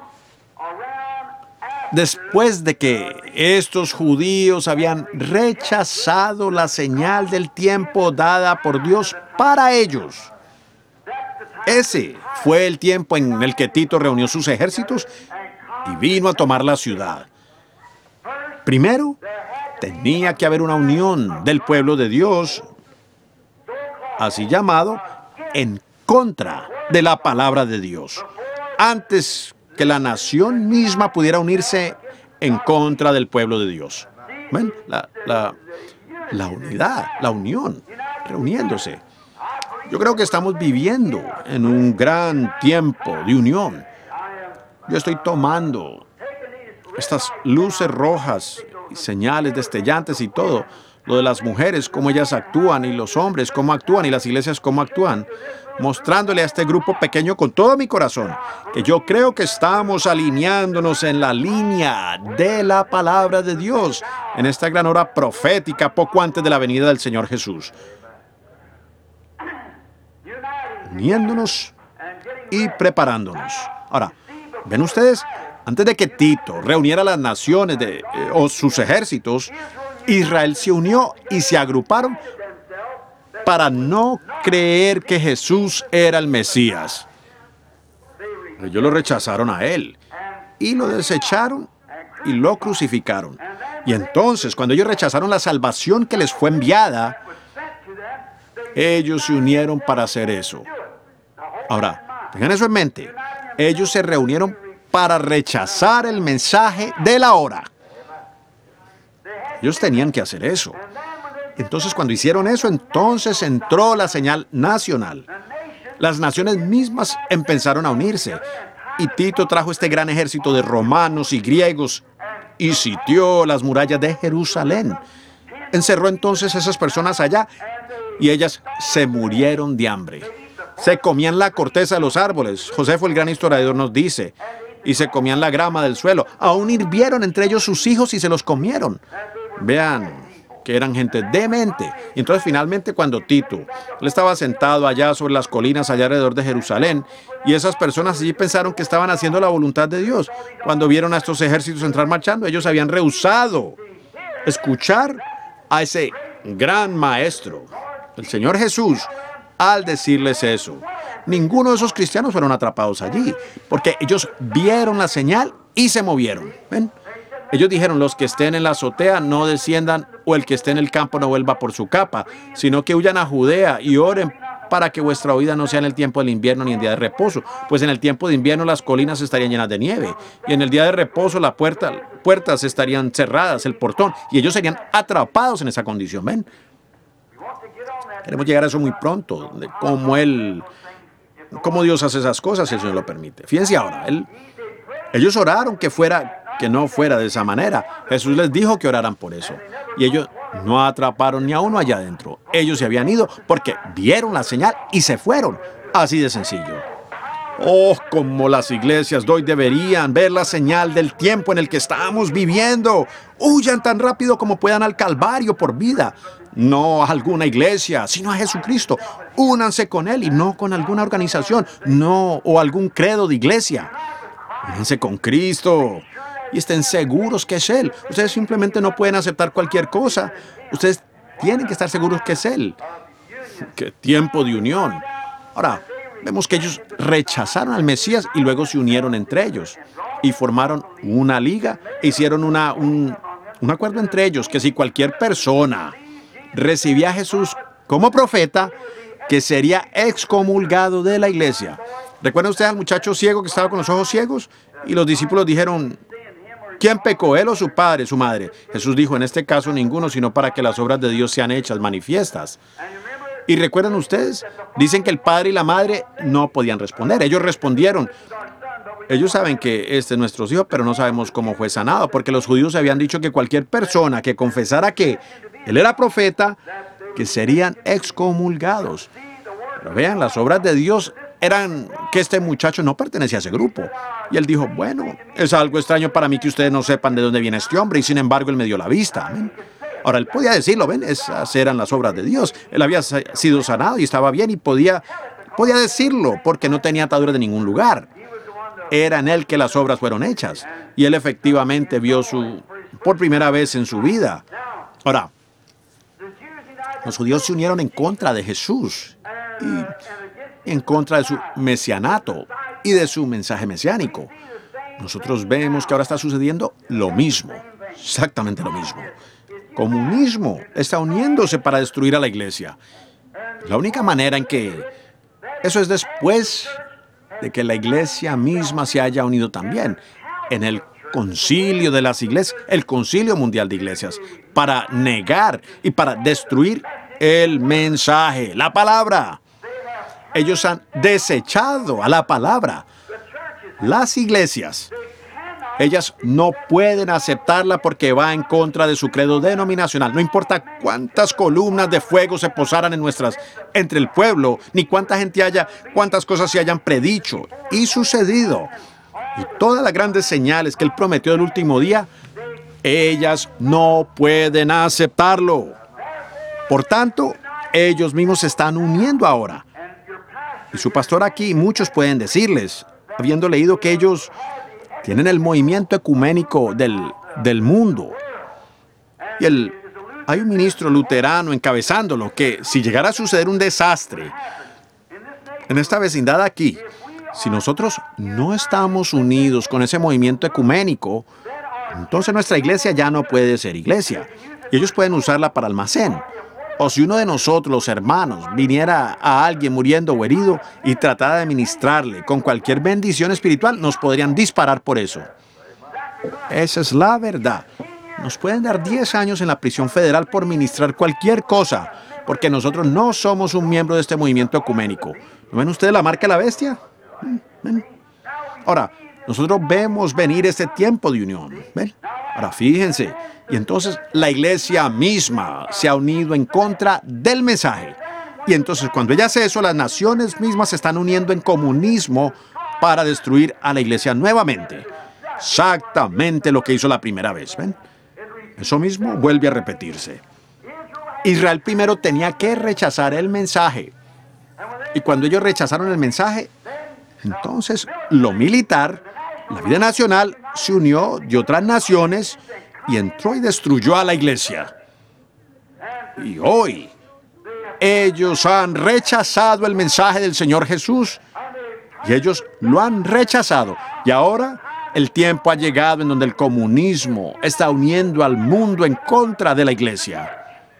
Después de que estos judíos habían rechazado la señal del tiempo dada por Dios para ellos. Ese fue el tiempo en el que Tito reunió sus ejércitos y vino a tomar la ciudad. Primero, tenía que haber una unión del pueblo de Dios, así llamado, en contra de la palabra de Dios, antes que la nación misma pudiera unirse en contra del pueblo de Dios. ¿Ven? La unidad, la unión, reuniéndose. Yo creo que estamos viviendo en un gran tiempo de unión. Yo estoy tomando estas luces rojas y señales destellantes y todo, lo de las mujeres, cómo ellas actúan, y los hombres, cómo actúan, y las iglesias, cómo actúan, mostrándole a este grupo pequeño con todo mi corazón que yo creo que estamos alineándonos en la línea de la palabra de Dios en esta gran hora profética poco antes de la venida del Señor Jesús. Uniéndonos y preparándonos. Ahora, ¿ven ustedes? Antes de que Tito reuniera las naciones o sus ejércitos, Israel se unió y se agruparon para no creer que Jesús era el Mesías. Ellos lo rechazaron a él y lo desecharon y lo crucificaron. Y entonces, cuando ellos rechazaron la salvación que les fue enviada, ellos se unieron para hacer eso. Ahora, tengan eso en mente. Ellos se reunieron para rechazar el mensaje de la hora. Ellos tenían que hacer eso. Entonces, cuando hicieron eso, entonces entró la señal nacional. Las naciones mismas empezaron a unirse. Y Tito trajo este gran ejército de romanos y griegos y sitió las murallas de Jerusalén. Encerró entonces a esas personas allá y ellas se murieron de hambre. Se comían la corteza de los árboles. Josefo, el gran historiador, nos dice. Y se comían la grama del suelo. Aún hirvieron entre ellos sus hijos y se los comieron. Vean que eran gente demente. Y entonces finalmente cuando Tito, él estaba sentado allá sobre las colinas allá alrededor de Jerusalén, y esas personas allí pensaron que estaban haciendo la voluntad de Dios. Cuando vieron a estos ejércitos entrar marchando, ellos habían rehusado escuchar a ese gran maestro, el Señor Jesús, al decirles eso. Ninguno de esos cristianos fueron atrapados allí, porque ellos vieron la señal y se movieron. ¿Ven? Ellos dijeron, los que estén en la azotea no desciendan, o el que esté en el campo no vuelva por su capa, sino que huyan a Judea y oren para que vuestra huida no sea en el tiempo del invierno ni en día de reposo, pues en el tiempo de invierno las colinas estarían llenas de nieve, y en el día de reposo las puertas estarían cerradas, el portón, y ellos serían atrapados en esa condición. ¿Ven? Queremos llegar a eso muy pronto, de cómo Dios hace esas cosas, si el Señor lo permite. Fíjense ahora, ellos oraron que no fuera de esa manera. Jesús les dijo que oraran por eso. Y ellos no atraparon ni a uno allá adentro. Ellos se habían ido porque vieron la señal y se fueron. Así de sencillo. Oh, como las iglesias de hoy deberían ver la señal del tiempo en el que estamos viviendo. Huyan tan rápido como puedan al Calvario por vida. No a alguna iglesia, sino a Jesucristo. Únanse con Él y no con alguna organización, no, o algún credo de iglesia. Únanse con Cristo y estén seguros que es Él. Ustedes simplemente no pueden aceptar cualquier cosa. Ustedes tienen que estar seguros que es Él. ¡Qué tiempo de unión! Ahora, vemos que ellos rechazaron al Mesías y luego se unieron entre ellos y formaron una liga e hicieron un acuerdo entre ellos que si cualquier persona recibía a Jesús como profeta, que sería excomulgado de la iglesia. ¿Recuerdan ustedes al muchacho ciego que estaba con los ojos ciegos? Y los discípulos dijeron, ¿quién pecó, él o su padre, su madre? Jesús dijo, en este caso ninguno, sino para que las obras de Dios sean hechas manifiestas. ¿Y recuerdan ustedes? Dicen que el padre y la madre no podían responder. Ellos respondieron. Ellos saben que este es nuestro hijo, pero no sabemos cómo fue sanado, porque los judíos habían dicho que cualquier persona que confesara que él era profeta, que serían excomulgados. Pero vean, las obras de Dios eran que este muchacho no pertenecía a ese grupo. Y él dijo, bueno, es algo extraño para mí que ustedes no sepan de dónde viene este hombre, y sin embargo él me dio la vista. ¿Ven? Ahora, él podía decirlo, ¿ven? Esas eran las obras de Dios. Él había sido sanado y estaba bien y podía decirlo porque no tenía atadura de ningún lugar. Era en él que las obras fueron hechas. Y él efectivamente vio por primera vez en su vida. Ahora, los judíos se unieron en contra de Jesús y en contra de su mesianato y de su mensaje mesiánico. Nosotros vemos que ahora está sucediendo lo mismo, exactamente lo mismo. Comunismo está uniéndose para destruir a la iglesia. La única manera en que eso es después de que la iglesia misma se haya unido también en el concilio de las iglesias, el concilio mundial de iglesias, para negar y para destruir el mensaje, la palabra. Ellos han desechado a la palabra. Las iglesias, ellas no pueden aceptarla porque va en contra de su credo denominacional. No importa cuántas columnas de fuego se posaran entre el pueblo, ni cuánta gente haya, cuántas cosas se hayan predicho y sucedido. Y todas las grandes señales que él prometió del último día, ellas no pueden aceptarlo. Por tanto, ellos mismos se están uniendo ahora. Y su pastor aquí, muchos pueden decirles, habiendo leído que ellos tienen el movimiento ecuménico del mundo. Y hay un ministro luterano encabezándolo que si llegara a suceder un desastre en esta vecindad aquí, si nosotros no estamos unidos con ese movimiento ecuménico, entonces nuestra iglesia ya no puede ser iglesia. Y ellos pueden usarla para almacén. O si uno de nosotros, los hermanos, viniera a alguien muriendo o herido y tratara de ministrarle con cualquier bendición espiritual, nos podrían disparar por eso. Esa es la verdad. Nos pueden dar 10 años en la prisión federal por ministrar cualquier cosa, porque nosotros no somos un miembro de este movimiento ecuménico. ¿No ven ustedes la marca de la bestia? ¿Ven? Ahora, nosotros vemos venir este tiempo de unión. ¿Ven? Ahora, fíjense. Y entonces la iglesia misma se ha unido en contra del mensaje. Y entonces cuando ella hace eso, las naciones mismas se están uniendo en comunismo para destruir a la iglesia nuevamente. Exactamente lo que hizo la primera vez. ¿Ven? Eso mismo vuelve a repetirse. Israel primero tenía que rechazar el mensaje. Y cuando ellos rechazaron el mensaje, entonces lo militar, la vida nacional, se unió de otras naciones y entró y destruyó a la iglesia. Y hoy, ellos han rechazado el mensaje del Señor Jesús. Y ellos lo han rechazado. Y ahora el tiempo ha llegado en donde el comunismo está uniendo al mundo en contra de la iglesia.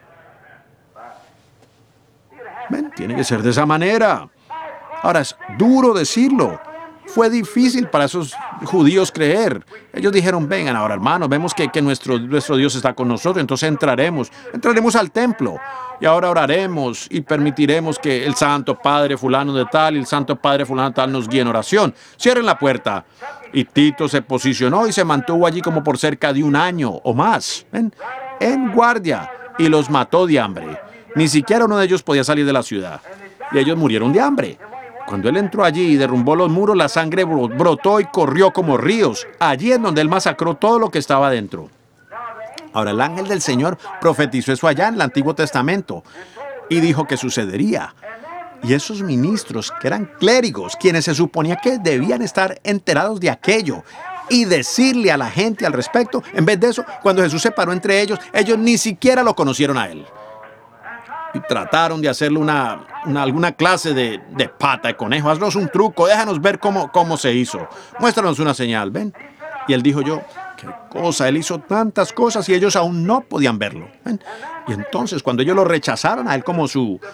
¿Ven? Tiene que ser de esa manera. Ahora, es duro decirlo. Fue difícil para esos judíos creer. Ellos dijeron, vengan ahora, hermanos, vemos que nuestro Dios está con nosotros, entonces entraremos al templo. Y ahora oraremos y permitiremos que el Santo Padre fulano de tal y el Santo Padre fulano de tal nos guíe en oración. Cierren la puerta. Y Tito se posicionó y se mantuvo allí como por cerca de un año o más, ¿ven? En guardia, y los mató de hambre. Ni siquiera uno de ellos podía salir de la ciudad. Y ellos murieron de hambre. Cuando él entró allí y derrumbó los muros, la sangre brotó y corrió como ríos, allí en donde él masacró todo lo que estaba dentro. Ahora, el ángel del Señor profetizó eso allá en el Antiguo Testamento y dijo que sucedería. Y esos ministros, que eran clérigos, quienes se suponía que debían estar enterados de aquello y decirle a la gente al respecto, en vez de eso, cuando Jesús se paró entre ellos, ellos ni siquiera lo conocieron a él. Y trataron de hacerle alguna clase de pata de conejo. Haznos un truco, déjanos ver cómo se hizo. Muéstranos una señal, ¿ven? Y él dijo qué cosa, él hizo tantas cosas y ellos aún no podían verlo. ¿Ven? Y entonces cuando ellos lo rechazaron a él como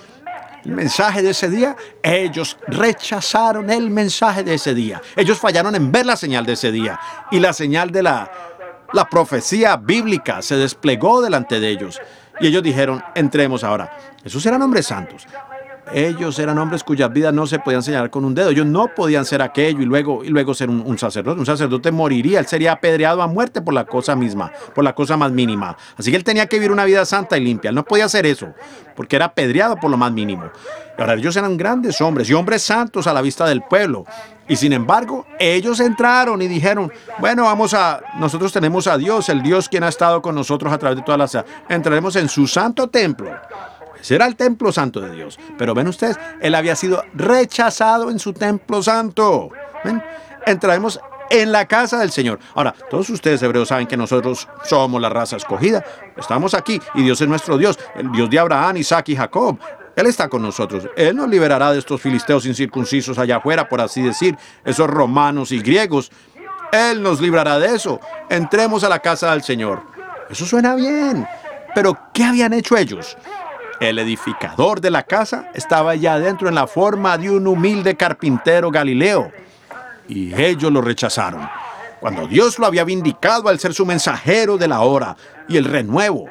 el mensaje de ese día, ellos rechazaron el mensaje de ese día. Ellos fallaron en ver la señal de ese día. Y la señal de la profecía bíblica se desplegó delante de ellos. Y ellos dijeron, entremos ahora. Esos eran hombres santos. Ellos eran hombres cuyas vidas no se podían señalar con un dedo. Ellos no podían ser aquello y luego ser un sacerdote. Un sacerdote moriría. Él sería apedreado a muerte por la cosa misma, por la cosa más mínima. Así que él tenía que vivir una vida santa y limpia. Él no podía hacer eso, porque era apedreado por lo más mínimo. Y ahora ellos eran grandes hombres y hombres santos a la vista del pueblo. Y sin embargo, ellos entraron y dijeron, bueno, nosotros tenemos a Dios, el Dios quien ha estado con nosotros a través de todas las edades. Entraremos en su santo templo. Ese era el templo santo de Dios. Pero ven ustedes, él había sido rechazado en su templo santo. ¿Ven? Entraremos en la casa del Señor. Ahora, todos ustedes hebreos saben que nosotros somos la raza escogida. Estamos aquí y Dios es nuestro Dios, el Dios de Abraham, Isaac y Jacob. Él está con nosotros. Él nos liberará de estos filisteos incircuncisos allá afuera, por así decir, esos romanos y griegos. Él nos librará de eso. Entremos a la casa del Señor. Eso suena bien. Pero, ¿qué habían hecho ellos? El edificador de la casa estaba allá adentro en la forma de un humilde carpintero galileo. Y ellos lo rechazaron. Cuando Dios lo había vindicado al ser su mensajero de la hora y el renuevo.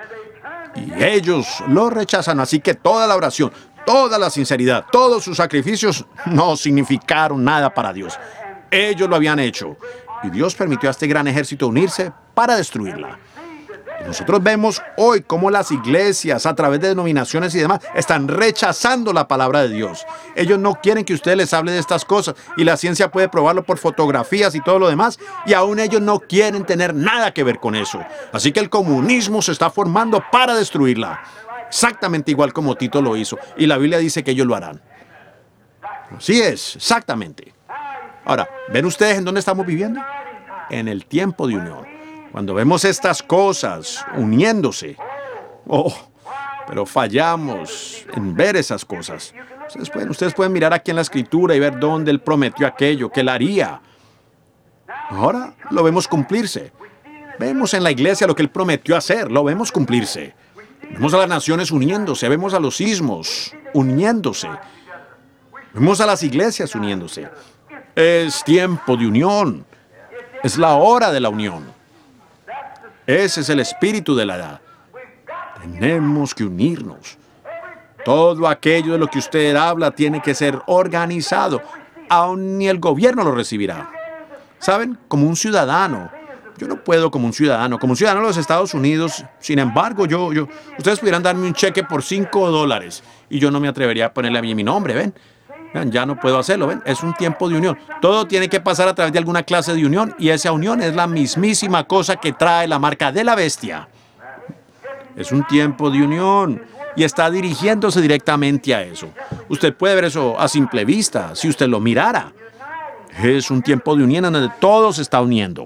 Y ellos lo rechazan. Así que toda la oración, toda la sinceridad, todos sus sacrificios no significaron nada para Dios. Ellos lo habían hecho. Y Dios permitió a este gran ejército unirse para destruirla. Y nosotros vemos hoy cómo las iglesias, a través de denominaciones y demás, están rechazando la palabra de Dios. Ellos no quieren que usted les hable de estas cosas. Y la ciencia puede probarlo por fotografías y todo lo demás. Y aún ellos no quieren tener nada que ver con eso. Así que el comunismo se está formando para destruirla. Exactamente igual como Tito lo hizo. Y la Biblia dice que ellos lo harán. Así es, exactamente. Ahora, ¿ven ustedes en dónde estamos viviendo? En el tiempo de unión. Cuando vemos estas cosas uniéndose, pero fallamos en ver esas cosas. Ustedes pueden mirar aquí en la Escritura y ver dónde Él prometió aquello, que Él haría. Ahora lo vemos cumplirse. Vemos en la iglesia lo que Él prometió hacer, lo vemos cumplirse. Vemos a las naciones uniéndose, vemos a los ismos uniéndose. Vemos a las iglesias uniéndose. Es tiempo de unión. Es la hora de la unión. Ese es el espíritu de la edad. Tenemos que unirnos. Todo aquello de lo que usted habla tiene que ser organizado. Aún ni el gobierno lo recibirá. ¿Saben? Como un ciudadano. Yo no puedo como un ciudadano de los Estados Unidos. Sin embargo, ustedes pudieran darme un cheque por $5 y yo no me atrevería a ponerle a mí mi nombre, ¿ven? Vean, ya no puedo hacerlo, ¿ven? Es un tiempo de unión. Todo tiene que pasar a través de alguna clase de unión y esa unión es la mismísima cosa que trae la marca de la bestia. Es un tiempo de unión y está dirigiéndose directamente a eso. Usted puede ver eso a simple vista, si usted lo mirara. Es un tiempo de unión en donde todo se está uniendo.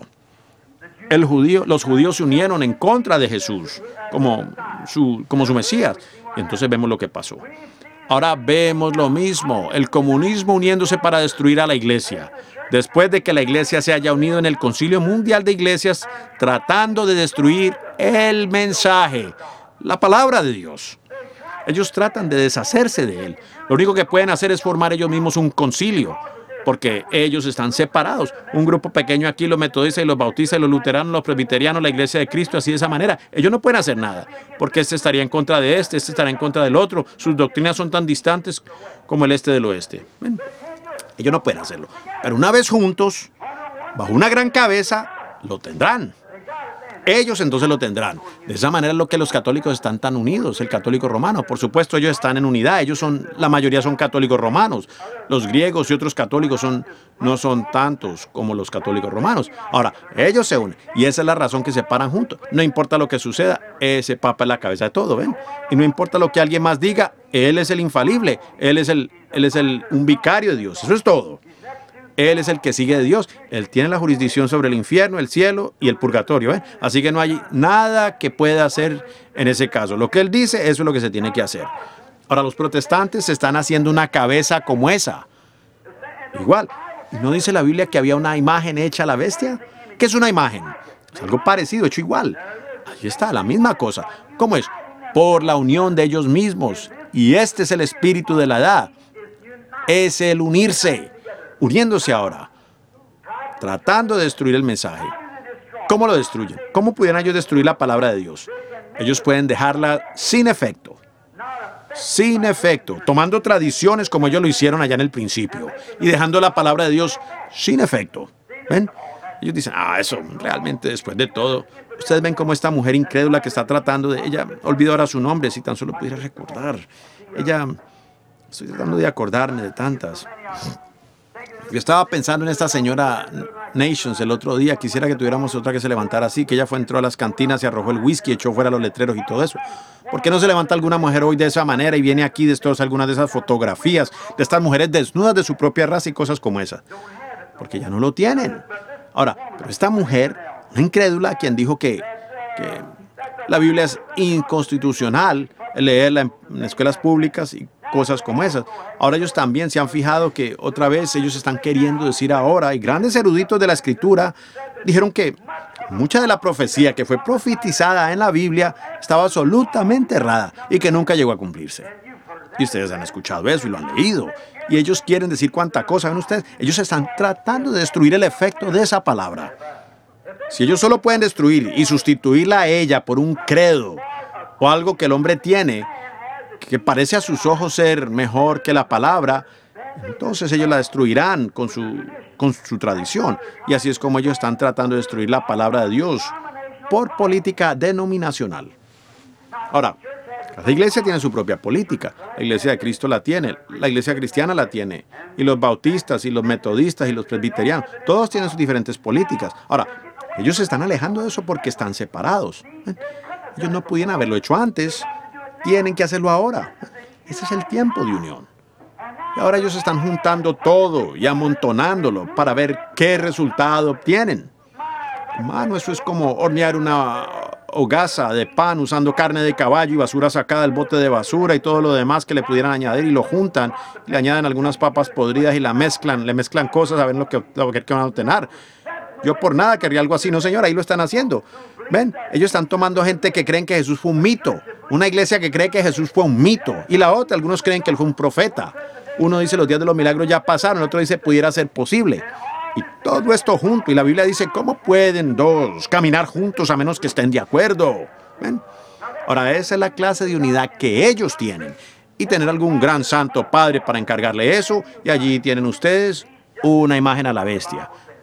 Los judíos se unieron en contra de Jesús como su Mesías. Y entonces vemos lo que pasó. Ahora vemos lo mismo, el comunismo uniéndose para destruir a la iglesia. Después de que la iglesia se haya unido en el Concilio Mundial de Iglesias, tratando de destruir el mensaje, la palabra de Dios. Ellos tratan de deshacerse de él. Lo único que pueden hacer es formar ellos mismos un concilio, porque ellos están separados. Un grupo pequeño aquí, los metodistas y los bautistas y los luteranos, los presbiterianos, la iglesia de Cristo, así de esa manera. Ellos no pueden hacer nada, porque este estaría en contra de este estaría en contra del otro. Sus doctrinas son tan distantes como el este del oeste. Bueno, ellos no pueden hacerlo. Pero una vez juntos, bajo una gran cabeza, lo tendrán. Ellos entonces lo tendrán. De esa manera es lo que los católicos están tan unidos, el católico romano. Por supuesto, ellos están en unidad. La mayoría son católicos romanos. Los griegos y otros católicos no son tantos como los católicos romanos. Ahora, ellos se unen y esa es la razón que se paran juntos. No importa lo que suceda, ese papa es la cabeza de todo, ¿ven? Y no importa lo que alguien más diga, él es el infalible. Él es un vicario de Dios. Eso es todo. Él es el que sigue de Dios. Él tiene la jurisdicción sobre el infierno, el cielo y el purgatorio. Así que no hay nada que pueda hacer en ese caso. Lo que él dice, eso es lo que se tiene que hacer. Ahora, los protestantes están haciendo una cabeza como esa. Igual. ¿No dice la Biblia que había una imagen hecha a la bestia? ¿Qué es una imagen? Es algo parecido, hecho igual. Ahí está, la misma cosa. ¿Cómo es? Por la unión de ellos mismos. Y este es el espíritu de la edad. Es el unirse. Uniéndose ahora, tratando de destruir el mensaje. ¿Cómo lo destruyen? ¿Cómo pudieran ellos destruir la palabra de Dios? Ellos pueden dejarla sin efecto. Sin efecto, tomando tradiciones como ellos lo hicieron allá en el principio y dejando la palabra de Dios sin efecto. ¿Ven? Ellos dicen, eso realmente después de todo. Ustedes ven cómo esta mujer incrédula que está tratando de ella, olvido ahora su nombre, si tan solo pudiera recordar. Estoy tratando de acordarme de tantas. Yo estaba pensando en esta señora Nations el otro día. Quisiera que tuviéramos otra que se levantara así, que ella entró a las cantinas y arrojó el whisky, echó fuera los letreros y todo eso. ¿Por qué no se levanta alguna mujer hoy de esa manera y viene aquí y destroza algunas de esas fotografías de estas mujeres desnudas de su propia raza y cosas como esas? Porque ya no lo tienen. Ahora, pero esta mujer, una incrédula, quien dijo que la Biblia es inconstitucional, leerla en escuelas públicas y cosas como esas. Ahora ellos también se han fijado que otra vez ellos están queriendo decir ahora, y grandes eruditos de la Escritura dijeron que mucha de la profecía que fue profetizada en la Biblia estaba absolutamente errada y que nunca llegó a cumplirse. Y ustedes han escuchado eso y lo han leído. Y ellos quieren decir cuánta cosa, ¿ven ustedes? Ellos están tratando de destruir el efecto de esa palabra. Si ellos solo pueden destruir y sustituirla a ella por un credo o algo que el hombre tiene, que parece a sus ojos ser mejor que la palabra, entonces ellos la destruirán con su tradición. Y así es como ellos están tratando de destruir la palabra de Dios por política denominacional. Ahora, cada iglesia tiene su propia política. La iglesia de Cristo la tiene, la iglesia cristiana la tiene, y los bautistas, y los metodistas, y los presbiterianos, todos tienen sus diferentes políticas. Ahora, ellos se están alejando de eso porque están separados. Ellos no pudieron haberlo hecho antes. Tienen que hacerlo ahora. Ese es el tiempo de unión. Y ahora ellos están juntando todo y amontonándolo para ver qué resultado obtienen. Hermano, eso es como hornear una hogaza de pan usando carne de caballo y basura sacada del bote de basura y todo lo demás que le pudieran añadir, y lo juntan, y le añaden algunas papas podridas y le mezclan cosas a ver lo que van a obtener. Yo por nada querría algo así. No, señor, ahí lo están haciendo. Ven, ellos están tomando gente que creen que Jesús fue un mito. Una iglesia que cree que Jesús fue un mito. Y la otra, algunos creen que él fue un profeta. Uno dice los días de los milagros ya pasaron. El otro dice pudiera ser posible. Y todo esto junto. Y la Biblia dice, ¿cómo pueden dos caminar juntos a menos que estén de acuerdo? ¿Ven? Ahora, esa es la clase de unidad que ellos tienen. Y tener algún gran santo padre para encargarle eso. Y allí tienen ustedes una imagen a la bestia.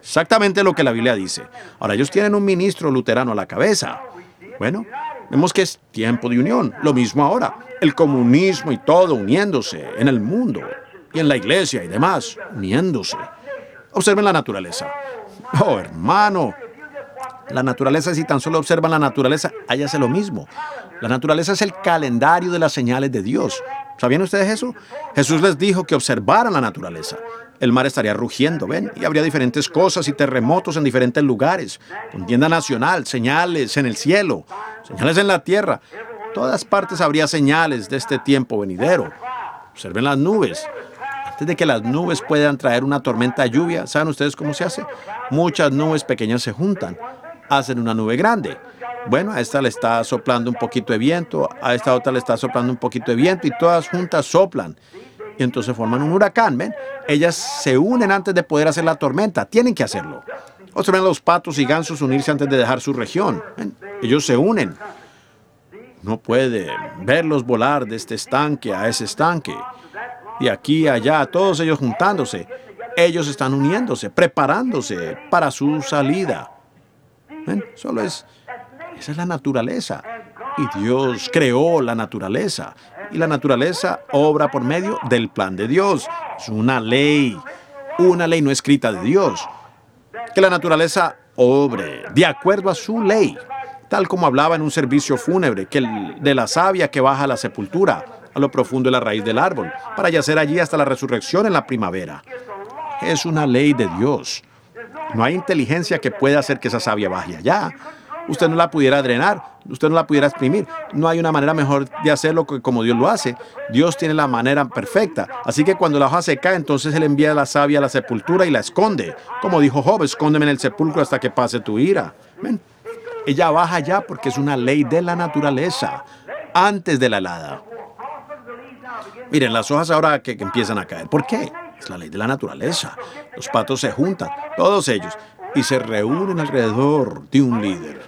Exactamente lo que la Biblia dice. Ahora, ellos tienen un ministro luterano a la cabeza. Bueno, vemos que es tiempo de unión. Lo mismo ahora. El comunismo y todo uniéndose en el mundo y en la iglesia y demás, uniéndose. Observen la naturaleza. Oh, hermano. La naturaleza, si tan solo observan la naturaleza, ahí hace lo mismo. La naturaleza es el calendario de las señales de Dios. ¿Sabían ustedes eso? Jesús les dijo que observaran la naturaleza. El mar estaría rugiendo, ¿ven? Y habría diferentes cosas y terremotos en diferentes lugares. Contienda nacional, señales en el cielo, señales en la tierra. Todas partes habría señales de este tiempo venidero. Observen las nubes. Antes de que las nubes puedan traer una tormenta de lluvia, ¿saben ustedes cómo se hace? Muchas nubes pequeñas se juntan, hacen una nube grande. Bueno, a esta le está soplando un poquito de viento, a esta otra le está soplando un poquito de viento y todas juntas soplan. Y entonces forman un huracán, ¿ven? Ellas se unen antes de poder hacer la tormenta, tienen que hacerlo. Observen a los patos y gansos unirse antes de dejar su región. ¿Ven? Ellos se unen. No puede verlos volar de este estanque a ese estanque. De aquí a allá, todos ellos juntándose. Ellos están uniéndose, preparándose para su salida. ¿Ven? Esa es la naturaleza. Y Dios creó la naturaleza. Y la naturaleza obra por medio del plan de Dios. Es una ley no escrita de Dios. Que la naturaleza obre de acuerdo a su ley. Tal como hablaba en un servicio fúnebre, de la savia que baja a la sepultura, a lo profundo de la raíz del árbol, para yacer allí hasta la resurrección en la primavera. Es una ley de Dios. No hay inteligencia que pueda hacer que esa savia baje allá. Usted no la pudiera drenar, usted no la pudiera exprimir. No hay una manera mejor de hacerlo como Dios lo hace. Dios tiene la manera perfecta. Así que cuando la hoja se cae, entonces Él envía la savia a la sepultura y la esconde. Como dijo Job, escóndeme en el sepulcro hasta que pase tu ira. ¿Ven? Ella baja allá porque es una ley de la naturaleza, antes de la helada. Miren, las hojas ahora que empiezan a caer. ¿Por qué? Es la ley de la naturaleza. Los patos se juntan, todos ellos, y se reúnen alrededor de un líder.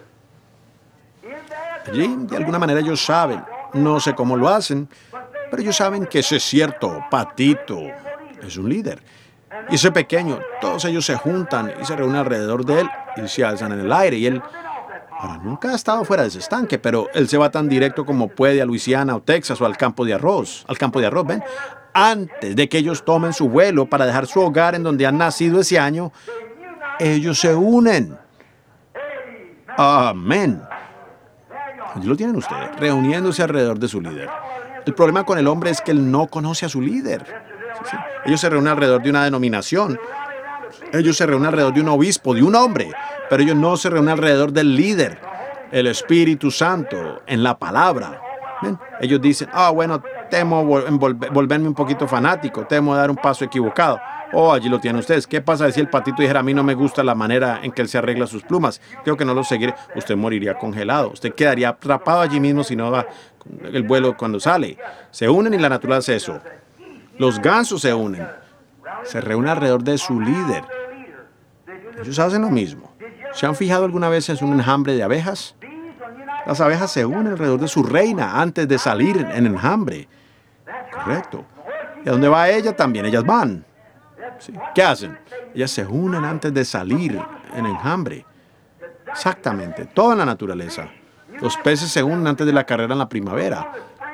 Allí, de alguna manera, ellos saben, no sé cómo lo hacen, pero ellos saben que ese cierto patito es un líder. Y ese pequeño, todos ellos se juntan y se reúnen alrededor de él y se alzan en el aire. Y él ahora nunca ha estado fuera de ese estanque, pero él se va tan directo como puede a Luisiana o Texas o al campo de arroz, ¿ven? Antes de que ellos tomen su vuelo para dejar su hogar en donde han nacido ese año, ellos se unen. Amén. Allí lo tienen ustedes, reuniéndose alrededor de su líder. El problema con el hombre es que él no conoce a su líder. ¿Sí? Ellos se reúnen alrededor de una denominación. Ellos se reúnen alrededor de un obispo, de un hombre, pero ellos no se reúnen alrededor del líder, el Espíritu Santo, en la palabra. ¿Ven? Ellos dicen, bueno, temo volverme un poquito fanático, temo dar un paso equivocado. Allí lo tienen ustedes. ¿Qué pasa si el patito dijera, a mí no me gusta la manera en que él se arregla sus plumas? Creo que no lo seguiré. Usted moriría congelado. Usted quedaría atrapado allí mismo si no va el vuelo cuando sale. Se unen y la naturaleza es eso. Los gansos se unen. Se reúnen alrededor de su líder. Ellos hacen lo mismo. ¿Se han fijado alguna vez en un enjambre de abejas? Las abejas se unen alrededor de su reina antes de salir en enjambre. Correcto. ¿Y a dónde va ella? También ellas van. Sí. ¿Qué hacen? Ellas se unen antes de salir en enjambre. Exactamente. Toda la naturaleza. Los peces se unen antes de la carrera en la primavera.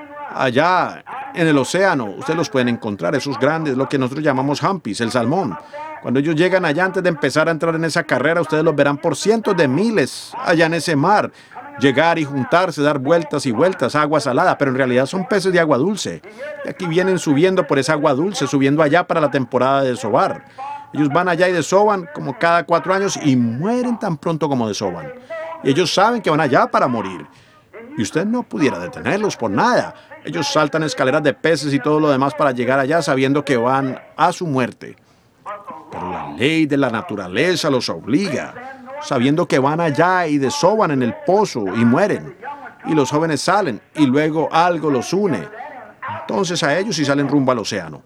Allá en el océano, ustedes los pueden encontrar, esos grandes, lo que nosotros llamamos hampis, el salmón. Cuando ellos llegan allá, antes de empezar a entrar en esa carrera, ustedes los verán por cientos de miles allá en ese mar. Llegar y juntarse, dar vueltas y vueltas, agua salada, pero en realidad son peces de agua dulce. Y aquí vienen subiendo por esa agua dulce, subiendo allá para la temporada de desovar. Ellos van allá y desovan como cada 4 años y mueren tan pronto como desovan. Y ellos saben que van allá para morir. Y usted no pudiera detenerlos por nada. Ellos saltan escaleras de peces y todo lo demás para llegar allá sabiendo que van a su muerte. Pero la ley de la naturaleza los obliga, sabiendo que van allá y desoban en el pozo y mueren. Y los jóvenes salen y luego algo los une. Entonces a ellos sí salen rumbo al océano.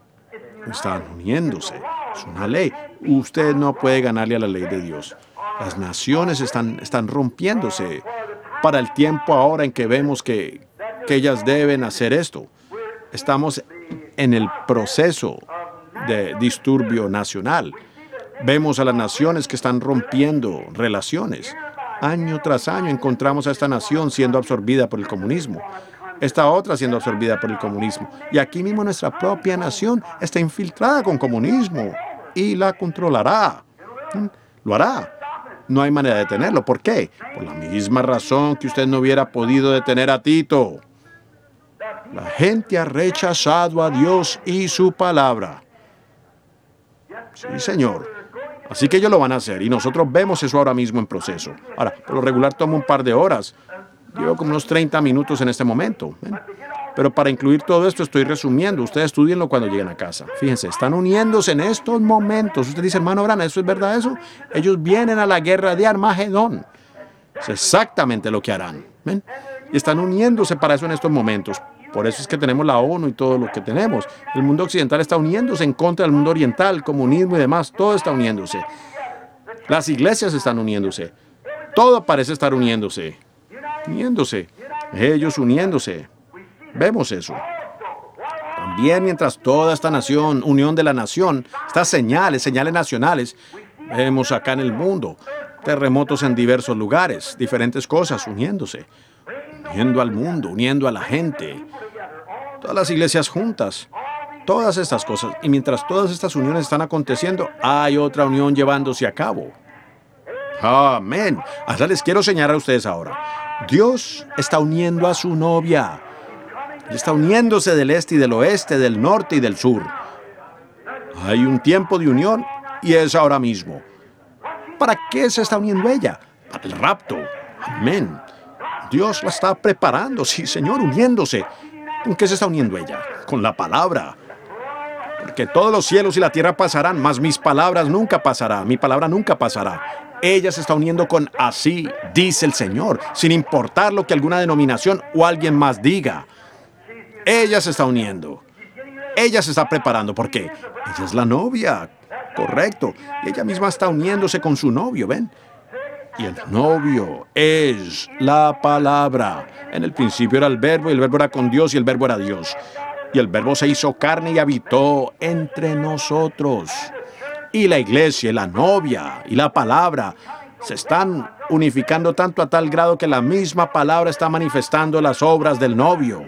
Están uniéndose. Es una ley. Usted no puede ganarle a la ley de Dios. Las naciones están rompiéndose para el tiempo ahora en que vemos que ellas deben hacer esto. Estamos en el proceso de disturbio nacional. Vemos a las naciones que están rompiendo relaciones. Año tras año encontramos a esta nación siendo absorbida por el comunismo, esta otra siendo absorbida por el comunismo. Y aquí mismo nuestra propia nación está infiltrada con comunismo y la controlará. Lo hará. No hay manera de detenerlo. ¿Por qué? Por la misma razón que usted no hubiera podido detener a Tito. La gente ha rechazado a Dios y su palabra. Sí, señor. Así que ellos lo van a hacer y nosotros vemos eso ahora mismo en proceso. Ahora, por lo regular toma un par de horas. Llevo como unos 30 minutos en este momento. Pero para incluir todo esto estoy resumiendo. Ustedes estudienlo cuando lleguen a casa. Fíjense, están uniéndose en estos momentos. Usted dice, hermano Abraham, ¿eso es verdad eso? Ellos vienen a la guerra de Armagedón. Es exactamente lo que harán. ¿Ven? Y están uniéndose para eso en estos momentos. Por eso es que tenemos la ONU y todo lo que tenemos. El mundo occidental está uniéndose en contra del mundo oriental, el comunismo y demás. Todo está uniéndose. Las iglesias están uniéndose. Todo parece estar uniéndose. Ellos uniéndose. Vemos eso. También mientras toda esta nación, unión de la nación, estas señales nacionales, vemos acá en el mundo terremotos en diversos lugares, diferentes cosas uniéndose, uniendo al mundo, uniendo a la gente, todas las iglesias juntas, todas estas cosas. Y mientras todas estas uniones están aconteciendo, hay otra unión llevándose a cabo. Amén. Hasta les quiero señalar a ustedes ahora. Dios está uniendo a su novia. Está uniéndose del este y del oeste, del norte y del sur. Hay un tiempo de unión y es ahora mismo. ¿Para qué se está uniendo ella? Para el rapto. Amén. Dios la está preparando, sí, Señor, uniéndose. ¿Con qué se está uniendo ella? Con la palabra. Porque todos los cielos y la tierra pasarán, mas mis palabras nunca pasarán. Mi palabra nunca pasará. Ella se está uniendo con así dice el Señor, sin importar lo que alguna denominación o alguien más diga. Ella se está uniendo. Ella se está preparando. ¿Por qué? Ella es la novia. Correcto. Y ella misma está uniéndose con su novio, ¿ven? Y el novio es la palabra. En el principio era el verbo, y el verbo era con Dios, y el verbo era Dios. Y el verbo se hizo carne y habitó entre nosotros. Y la iglesia, y la novia, y la palabra se están unificando tanto a tal grado que la misma palabra está manifestando las obras del novio.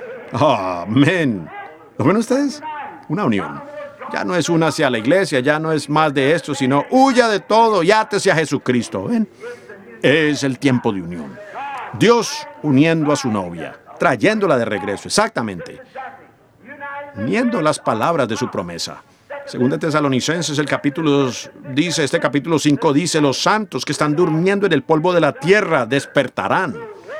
Amén. ¿Lo ven ustedes? Una unión. Ya no es una hacia la iglesia, ya no es más de esto, sino huya de todo y átese a Jesucristo. ¿Ven? Es el tiempo de unión. Dios uniendo a su novia, trayéndola de regreso, exactamente. Uniendo las palabras de su promesa. Según de Tesalonicenses, el capítulo 2 dice, este capítulo 5 dice, los santos que están durmiendo en el polvo de la tierra despertarán.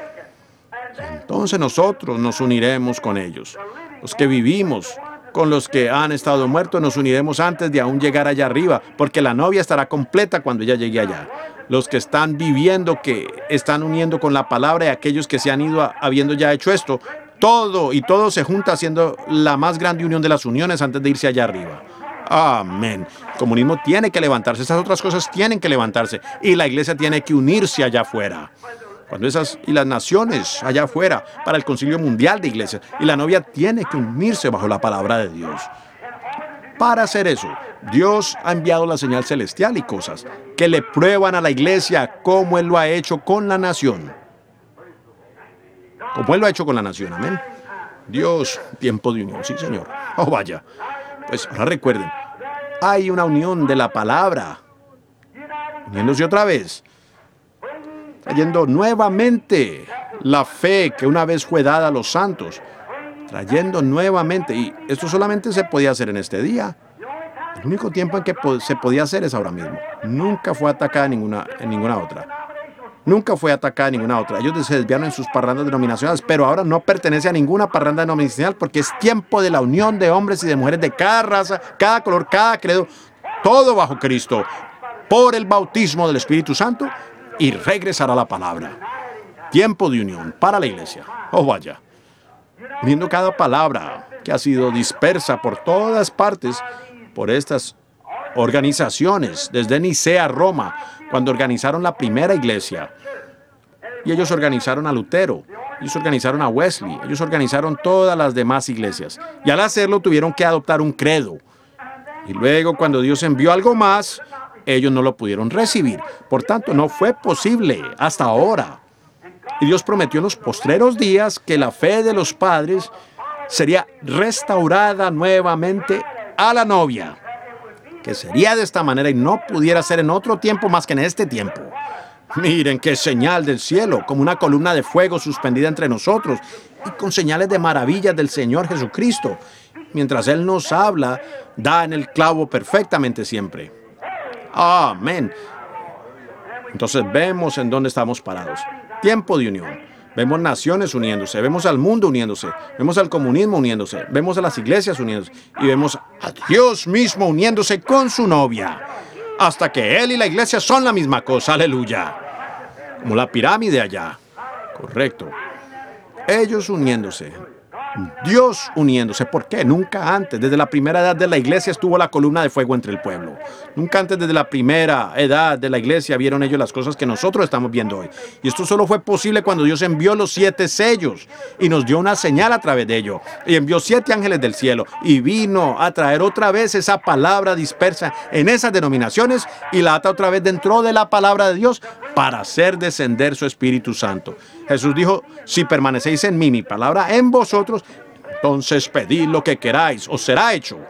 Entonces nosotros nos uniremos con ellos. Los que vivimos con los que han estado muertos nos uniremos antes de aún llegar allá arriba, porque la novia estará completa cuando ella llegue allá. Los que están viviendo, que están uniendo con la palabra y aquellos que se han ido habiendo ya hecho esto, todo se junta haciendo la más grande unión de las uniones antes de irse allá arriba. Amén. El comunismo tiene que levantarse, estas otras cosas tienen que levantarse y la iglesia tiene que unirse allá afuera. Y las naciones allá afuera para el concilio mundial de iglesias. Y la novia tiene que unirse bajo la palabra de Dios. Para hacer eso, Dios ha enviado la señal celestial y cosas que le prueban a la iglesia cómo Él lo ha hecho con la nación. Como Él lo ha hecho con la nación, amén. Dios, tiempo de unión, sí, Señor. Oh, vaya. Pues ahora recuerden, hay una unión de la palabra. Uniéndose otra vez. Trayendo nuevamente la fe que una vez fue dada a los santos. Trayendo nuevamente. Y esto solamente se podía hacer en este día. El único tiempo en que se podía hacer es ahora mismo. Nunca fue atacada en ninguna otra. Nunca fue atacada en ninguna otra. Ellos se desviaron en sus parrandas denominacionales, pero ahora no pertenece a ninguna parranda denominacional porque es tiempo de la unión de hombres y de mujeres de cada raza, cada color, cada credo, todo bajo Cristo, por el bautismo del Espíritu Santo y regresar a la palabra. Tiempo de unión para la iglesia. Oh, vaya. Uniendo cada palabra que ha sido dispersa por todas partes por estas organizaciones, desde Nicea a Roma, cuando organizaron la primera iglesia. Y ellos organizaron a Lutero, ellos organizaron a Wesley, ellos organizaron todas las demás iglesias. Y al hacerlo tuvieron que adoptar un credo. Y luego cuando Dios envió algo más, ellos no lo pudieron recibir. Por tanto, no fue posible hasta ahora. Y Dios prometió en los postreros días que la fe de los padres sería restaurada nuevamente a la novia, que sería de esta manera y no pudiera ser en otro tiempo más que en este tiempo. Miren qué señal del cielo, como una columna de fuego suspendida entre nosotros y con señales de maravillas del Señor Jesucristo. Mientras Él nos habla, da en el clavo perfectamente siempre. Amén. Entonces vemos en dónde estamos parados. Tiempo de unión. Vemos naciones uniéndose, vemos al mundo uniéndose, vemos al comunismo uniéndose, vemos a las iglesias uniéndose y vemos a Dios mismo uniéndose con su novia. Hasta que Él y la iglesia son la misma cosa, aleluya. Como la pirámide allá. Correcto. Ellos uniéndose. Dios uniéndose. ¿Por qué? Nunca antes, desde la primera edad de la iglesia estuvo la columna de fuego entre el pueblo. Nunca antes, desde la primera edad de la iglesia, vieron ellos las cosas que nosotros estamos viendo hoy. Y esto solo fue posible cuando Dios envió los 7 sellos y nos dio una señal a través de ello. Y envió 7 ángeles del cielo y vino a traer otra vez esa palabra dispersa en esas denominaciones y la ata otra vez dentro de la palabra de Dios para hacer descender su Espíritu Santo. Jesús dijo, si permanecéis en mí, mi palabra en vosotros, entonces pedid lo que queráis, os será hecho.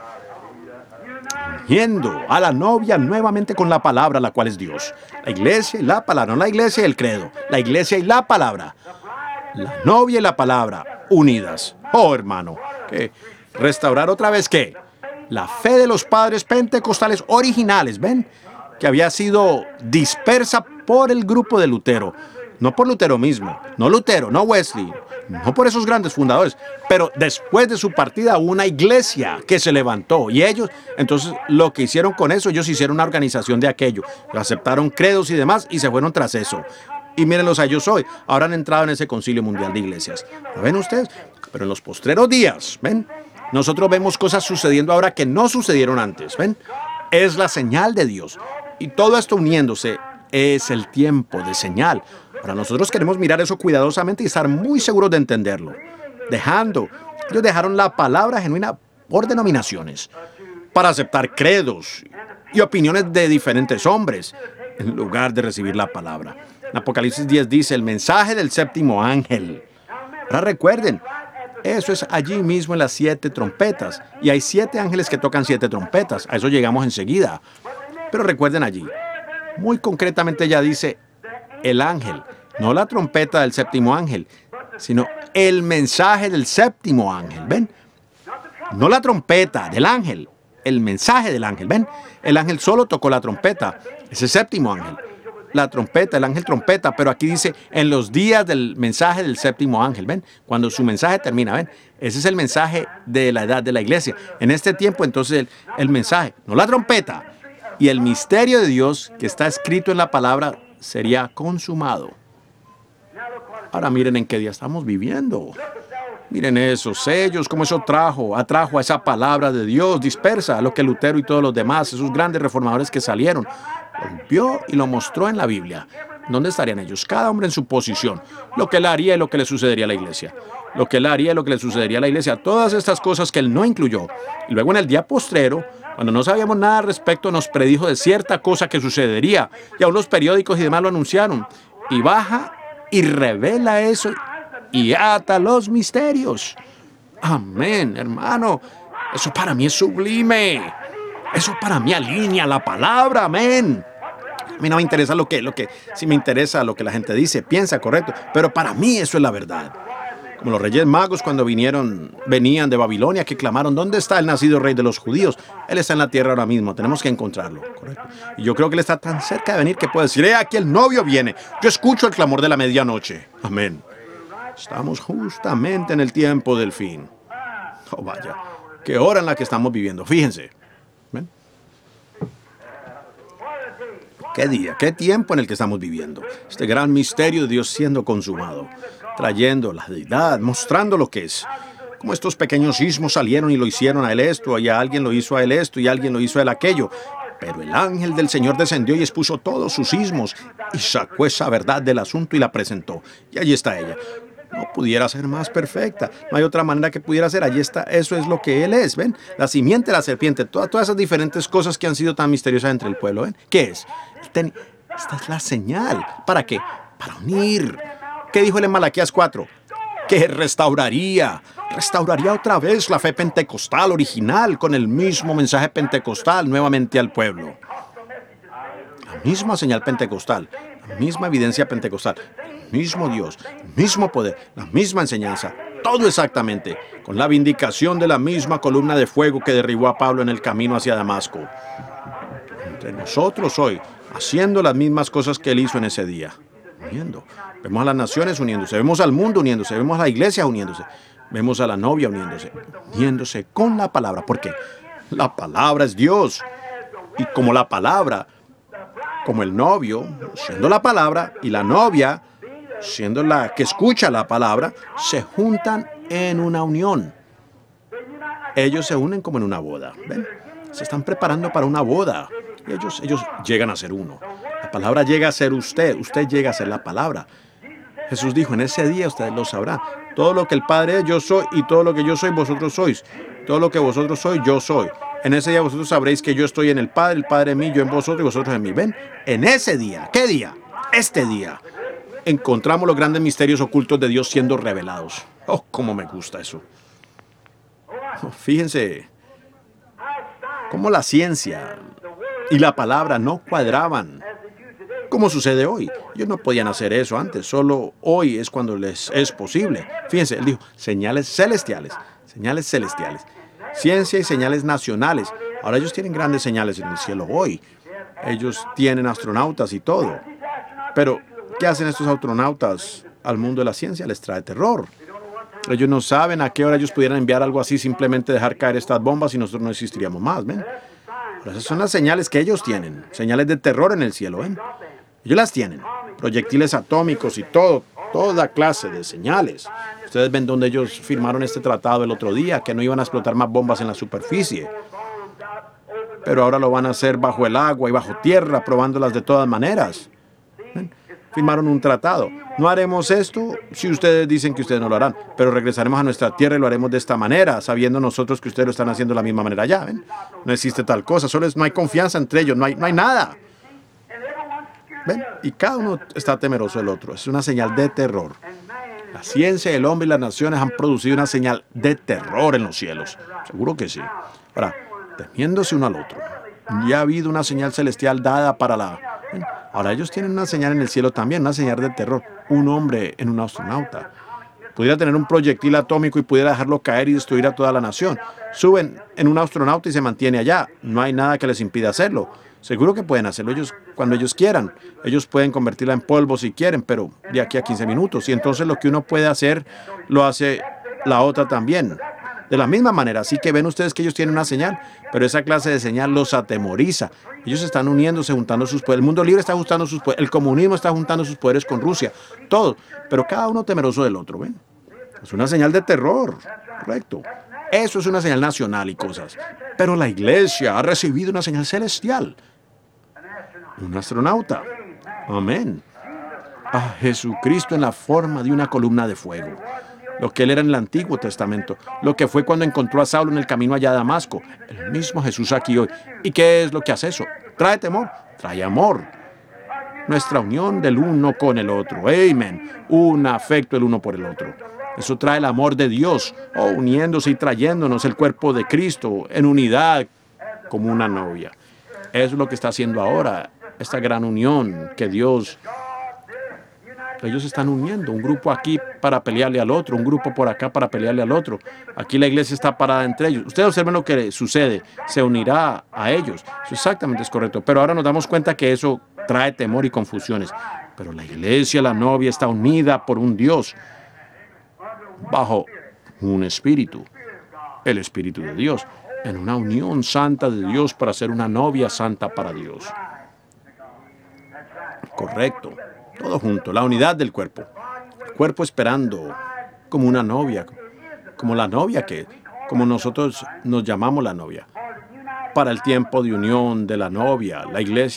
Uniendo a la novia nuevamente con la palabra, la cual es Dios. La iglesia y la palabra, no la iglesia y el credo. La iglesia y la palabra. La novia y la palabra unidas. Oh, hermano, que restaurar otra vez, ¿qué? La fe de los padres pentecostales originales, ¿ven? Que había sido dispersa por el grupo de Lutero. No por Lutero mismo, no Lutero, no Wesley, no por esos grandes fundadores, pero después de su partida hubo una iglesia que se levantó y ellos, entonces lo que hicieron con eso, ellos hicieron una organización de aquello, aceptaron credos y demás y se fueron tras eso. Y mírenlos a ellos hoy, ahora han entrado en ese concilio mundial de iglesias. ¿Lo ven ustedes? Pero en los postreros días, ¿ven? Nosotros vemos cosas sucediendo ahora que no sucedieron antes, ¿ven? Es la señal de Dios. Y todo esto uniéndose es el tiempo de señal. Ahora nosotros queremos mirar eso cuidadosamente y estar muy seguros de entenderlo. Ellos dejaron la palabra genuina por denominaciones, para aceptar credos y opiniones de diferentes hombres, en lugar de recibir la palabra. En Apocalipsis 10 dice, el mensaje del séptimo ángel. Ahora recuerden, eso es allí mismo en las 7 trompetas. Y hay 7 ángeles que tocan 7 trompetas. A eso llegamos enseguida. Pero recuerden allí, muy concretamente ya dice el ángel, no la trompeta del séptimo ángel, sino el mensaje del séptimo ángel, ¿ven? No la trompeta del ángel, el mensaje del ángel, ¿ven? El ángel solo tocó la trompeta, ese séptimo ángel. La trompeta, el ángel trompeta, pero aquí dice en los días del mensaje del séptimo ángel, ¿ven? Cuando su mensaje termina, ¿ven? Ese es el mensaje de la edad de la iglesia. En este tiempo, entonces, el mensaje, no la trompeta, y el misterio de Dios que está escrito en la palabra sería consumado. Ahora miren en qué día estamos viviendo. Miren esos sellos, cómo eso atrajo a esa palabra de Dios dispersa, a lo que Lutero y todos los demás, esos grandes reformadores que salieron, lo vio y lo mostró en la Biblia. ¿Dónde estarían ellos? Cada hombre en su posición. Lo que él haría y lo que le sucedería a la iglesia. Lo que él haría y lo que le sucedería a la iglesia. Todas estas cosas que él no incluyó. Y luego en el día postrero, cuando no sabíamos nada al respecto, nos predijo de cierta cosa que sucedería. Y aún los periódicos y demás lo anunciaron. Y baja y revela eso y ata los misterios. Amén, hermano. Eso para mí es sublime. Eso para mí alinea la palabra, amén. A mí no me interesa sí me interesa lo que la gente dice, piensa, correcto. Pero para mí eso es la verdad. Como los reyes magos cuando venían de Babilonia, que clamaron, ¿dónde está el nacido rey de los judíos? Él está en la tierra ahora mismo, tenemos que encontrarlo, correcto. Y yo creo que él está tan cerca de venir que puede decir, aquí el novio viene. Yo escucho el clamor de la medianoche. Amén. Estamos justamente en el tiempo del fin. Oh, vaya, qué hora en la que estamos viviendo, fíjense. ¿Ven? Qué día, qué tiempo en el que estamos viviendo. Este gran misterio de Dios siendo consumado, trayendo la deidad, mostrando lo que es. Como estos pequeños sismos salieron y lo hicieron a él esto, y a alguien lo hizo a él esto, y a alguien lo hizo a él aquello. Pero el ángel del Señor descendió y expuso todos sus sismos y sacó esa verdad del asunto y la presentó. Y allí está ella. No pudiera ser más perfecta. No hay otra manera que pudiera ser. Allí está. Eso es lo que Él es. ¿Ven? La simiente de la serpiente. Todas esas diferentes cosas que han sido tan misteriosas entre el pueblo. ¿Ven? ¿Qué es? Esta es la señal. ¿Para qué? Para unir. ¿Qué dijo él en Malaquías 4? Que restauraría otra vez la fe pentecostal original con el mismo mensaje pentecostal nuevamente al pueblo. La misma señal pentecostal, la misma evidencia pentecostal, el mismo Dios, el mismo poder, la misma enseñanza, todo exactamente, con la vindicación de la misma columna de fuego que derribó a Pablo en el camino hacia Damasco. Entre nosotros hoy, haciendo las mismas cosas que él hizo en ese día, uniendo. Vemos a las naciones uniéndose, vemos al mundo uniéndose, vemos a la iglesia uniéndose, vemos a la novia uniéndose con la palabra. ¿Por qué? La palabra es Dios. Y como la palabra, como el novio, siendo la palabra, y la novia, siendo la que escucha la palabra, se juntan en una unión. Ellos se unen como en una boda. ¿Ven? Se están preparando para una boda. Y ellos llegan a ser uno. La palabra llega a ser usted llega a ser la palabra. Jesús dijo, en ese día ustedes lo sabrán. Todo lo que el Padre es, yo soy, y todo lo que yo soy, vosotros sois. Todo lo que vosotros sois, yo soy. En ese día vosotros sabréis que yo estoy en el Padre en mí, yo en vosotros y vosotros en mí. ¿Ven? En ese día, ¿qué día? Este día, encontramos los grandes misterios ocultos de Dios siendo revelados. Oh, cómo me gusta eso. Oh, fíjense cómo la ciencia y la palabra no cuadraban. ¿Cómo sucede hoy? Ellos no podían hacer eso antes, solo hoy es cuando les es posible. Fíjense, él dijo, señales celestiales. Ciencia y señales nacionales. Ahora ellos tienen grandes señales en el cielo hoy. Ellos tienen astronautas y todo. Pero, ¿qué hacen estos astronautas al mundo de la ciencia? Les trae terror. Ellos no saben a qué hora ellos pudieran enviar algo así, simplemente dejar caer estas bombas y nosotros no existiríamos más, ¿ven? Pero esas son las señales que ellos tienen, señales de terror en el cielo, ¿ven? Ellos las tienen, proyectiles atómicos y toda clase de señales. Ustedes ven donde ellos firmaron este tratado el otro día, que no iban a explotar más bombas en la superficie. Pero ahora lo van a hacer bajo el agua y bajo tierra, probándolas de todas maneras. ¿Ven? Firmaron un tratado. No haremos esto si ustedes dicen que ustedes no lo harán, pero regresaremos a nuestra tierra y lo haremos de esta manera, sabiendo nosotros que ustedes lo están haciendo de la misma manera allá. ¿Ven? No existe tal cosa, no hay confianza entre ellos, no hay nada. ¿Ven? Y cada uno está temeroso del otro. Es una señal de terror. La ciencia, el hombre y las naciones han producido una señal de terror en los cielos. Seguro que sí. Ahora, temiéndose uno al otro. Ya ha habido una señal celestial dada para la... ¿Ven? Ahora ellos tienen una señal en el cielo también, una señal de terror. Un hombre en un astronauta. Pudiera tener un proyectil atómico y pudiera dejarlo caer y destruir a toda la nación. Suben en un astronauta y se mantiene allá. No hay nada que les impida hacerlo. Seguro que pueden hacerlo ellos cuando ellos quieran. Ellos pueden convertirla en polvo si quieren, pero de aquí a 15 minutos. Y entonces lo que uno puede hacer, lo hace la otra también. De la misma manera. Así que ven ustedes que ellos tienen una señal, pero esa clase de señal los atemoriza. Ellos están uniéndose, juntando sus poderes. El mundo libre está juntando sus poderes. El comunismo está juntando sus poderes con Rusia. Todo. Pero cada uno temeroso del otro. ¿Ven? Es una señal de terror. Correcto. Eso es una señal nacional y cosas. Pero la iglesia ha recibido una señal celestial. Un astronauta. Amén. A Jesucristo en la forma de una columna de fuego. Lo que él era en el Antiguo Testamento. Lo que fue cuando encontró a Saulo en el camino allá a Damasco. El mismo Jesús aquí hoy. ¿Y qué es lo que hace eso? ¿Trae temor? Trae amor. Nuestra unión del uno con el otro. Amén. Un afecto el uno por el otro. Eso trae el amor de Dios, uniéndose y trayéndonos el cuerpo de Cristo en unidad como una novia. Eso es lo que está haciendo ahora, esta gran unión que Dios... Ellos están uniendo, un grupo aquí para pelearle al otro, un grupo por acá para pelearle al otro. Aquí la iglesia está parada entre ellos. Ustedes observen lo que sucede, se unirá a ellos. Eso exactamente es correcto, pero ahora nos damos cuenta que eso trae temor y confusiones. Pero la iglesia, la novia, está unida por un Dios, bajo un espíritu, el Espíritu de Dios, en una unión santa de Dios para ser una novia santa para Dios. Correcto. Todo junto, la unidad del cuerpo. El cuerpo esperando como una novia, como la novia como nosotros nos llamamos la novia. Para el tiempo de unión de la novia, la iglesia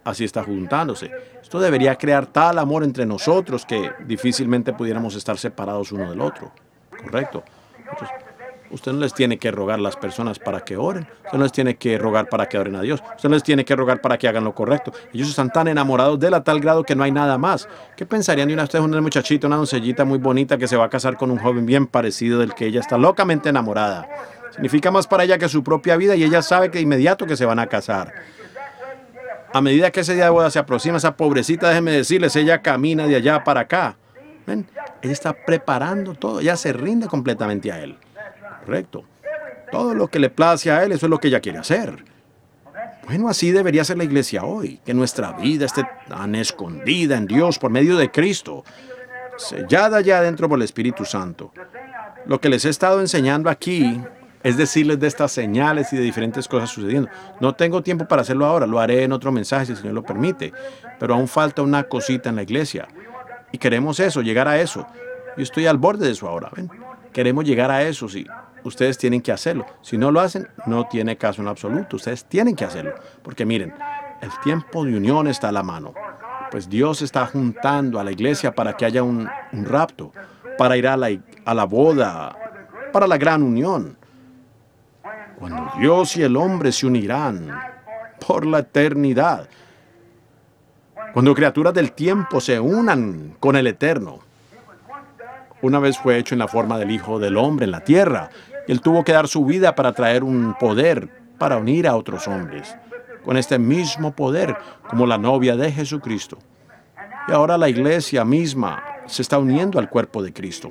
así está juntándose. Esto debería crear tal amor entre nosotros que difícilmente pudiéramos estar separados uno del otro. ¿Correcto? Entonces, usted no les tiene que rogar a las personas para que oren. Usted no les tiene que rogar para que oren a Dios. Usted no les tiene que rogar para que hagan lo correcto. Ellos están tan enamorados de él a tal grado que no hay nada más. ¿Qué pensarían de una muchachita, una doncellita muy bonita que se va a casar con un joven bien parecido del que ella está locamente enamorada? Significa más para ella que su propia vida y ella sabe que de inmediato que se van a casar. A medida que ese día de boda se aproxima, esa pobrecita, déjenme decirles, ella camina de allá para acá. ¿Ven? Ella está preparando todo. Ella se rinde completamente a él. Correcto. Todo lo que le place a él, eso es lo que ella quiere hacer. Bueno, así debería ser la iglesia hoy. Que nuestra vida esté tan escondida en Dios por medio de Cristo. Sellada allá adentro por el Espíritu Santo. Lo que les he estado enseñando aquí es decirles de estas señales y de diferentes cosas sucediendo. No tengo tiempo para hacerlo ahora, lo haré en otro mensaje si el Señor lo permite, pero aún falta una cosita en la iglesia. Y queremos eso, llegar a eso. Yo estoy al borde de eso ahora, ¿ven? Queremos llegar a eso, sí. Ustedes tienen que hacerlo. Si no lo hacen, no tiene caso en absoluto. Ustedes tienen que hacerlo. Porque miren, el tiempo de unión está a la mano. Pues Dios está juntando a la iglesia para que haya un rapto, para ir a la boda, para la gran unión. Cuando Dios y el hombre se unirán por la eternidad. Cuando criaturas del tiempo se unan con el Eterno. Una vez fue hecho en la forma del Hijo del Hombre en la tierra. Él tuvo que dar su vida para traer un poder para unir a otros hombres. Con este mismo poder, como la novia de Jesucristo. Y ahora la iglesia misma se está uniendo al cuerpo de Cristo.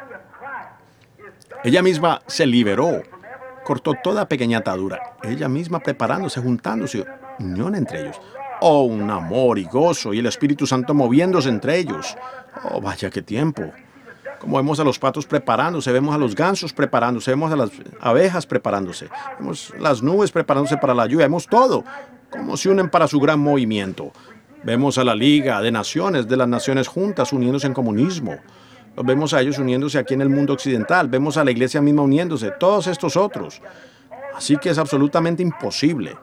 Ella misma se liberó. Cortó toda pequeña atadura. Ella misma preparándose, juntándose, unión entre ellos. Oh, un amor y gozo y el Espíritu Santo moviéndose entre ellos. Oh, vaya qué tiempo. Como vemos a los patos preparándose, vemos a los gansos preparándose, vemos a las abejas preparándose, vemos las nubes preparándose para la lluvia, vemos todo, como se unen para su gran movimiento. Vemos a la Liga de Naciones, de las naciones juntas, uniéndose en comunismo. Los vemos a ellos uniéndose aquí en el mundo occidental. Vemos a la iglesia misma uniéndose. Todos estos otros. Así que es absolutamente imposible.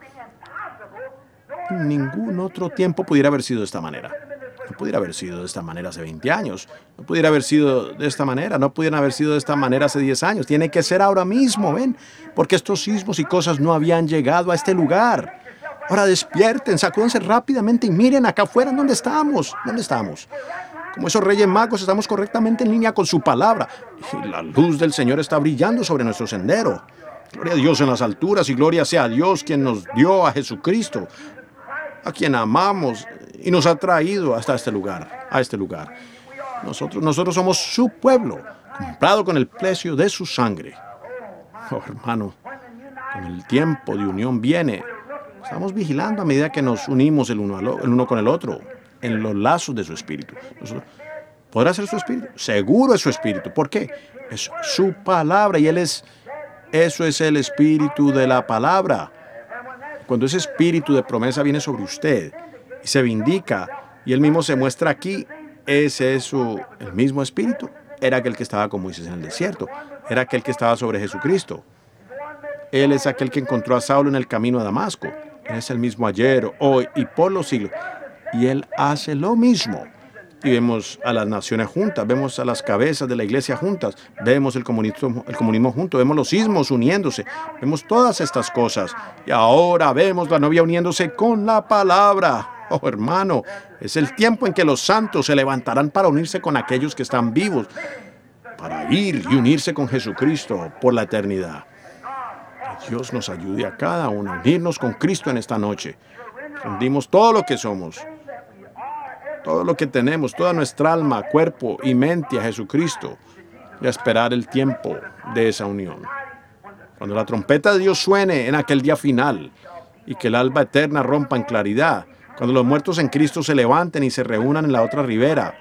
En ningún otro tiempo pudiera haber sido de esta manera. No pudiera haber sido de esta manera hace 20 años. No pudiera haber sido de esta manera. No pudieran haber sido de esta manera hace 10 años. Tiene que ser ahora mismo, ¿ven? Porque estos sismos y cosas no habían llegado a este lugar. Ahora despierten, sacúdense rápidamente y miren acá afuera. ¿Dónde estamos? ¿Dónde estamos? Como esos reyes magos, estamos correctamente en línea con su palabra. Y la luz del Señor está brillando sobre nuestro sendero. Gloria a Dios en las alturas y gloria sea a Dios quien nos dio a Jesucristo, a quien amamos y nos ha traído hasta este lugar, a este lugar. Nosotros somos su pueblo, comprado con el precio de su sangre. Oh, hermano, con el tiempo de unión viene. Estamos vigilando a medida que nos unimos el uno con el otro. En los lazos de su espíritu. ¿Podrá ser su espíritu? Seguro es su espíritu. ¿Por qué? Es su palabra y eso es el espíritu de la palabra. Cuando ese espíritu de promesa viene sobre usted y se vindica y él mismo se muestra aquí, ese es el mismo espíritu. Era aquel que estaba con Moisés en el desierto. Era aquel que estaba sobre Jesucristo. Él es aquel que encontró a Saulo en el camino a Damasco. Él es el mismo ayer, hoy y por los siglos. Y Él hace lo mismo. Y vemos a las naciones juntas, vemos a las cabezas de la iglesia juntas, vemos el comunismo junto, vemos los sismos uniéndose, vemos todas estas cosas. Y ahora vemos la novia uniéndose con la palabra. Oh, hermano, es el tiempo en que los santos se levantarán para unirse con aquellos que están vivos, para ir y unirse con Jesucristo por la eternidad. Que Dios nos ayude a cada uno a unirnos con Cristo en esta noche. Rendimos todo lo que somos. Todo lo que tenemos, toda nuestra alma, cuerpo y mente a Jesucristo y a esperar el tiempo de esa unión. Cuando la trompeta de Dios suene en aquel día final y que el alba eterna rompa en claridad, cuando los muertos en Cristo se levanten y se reúnan en la otra ribera,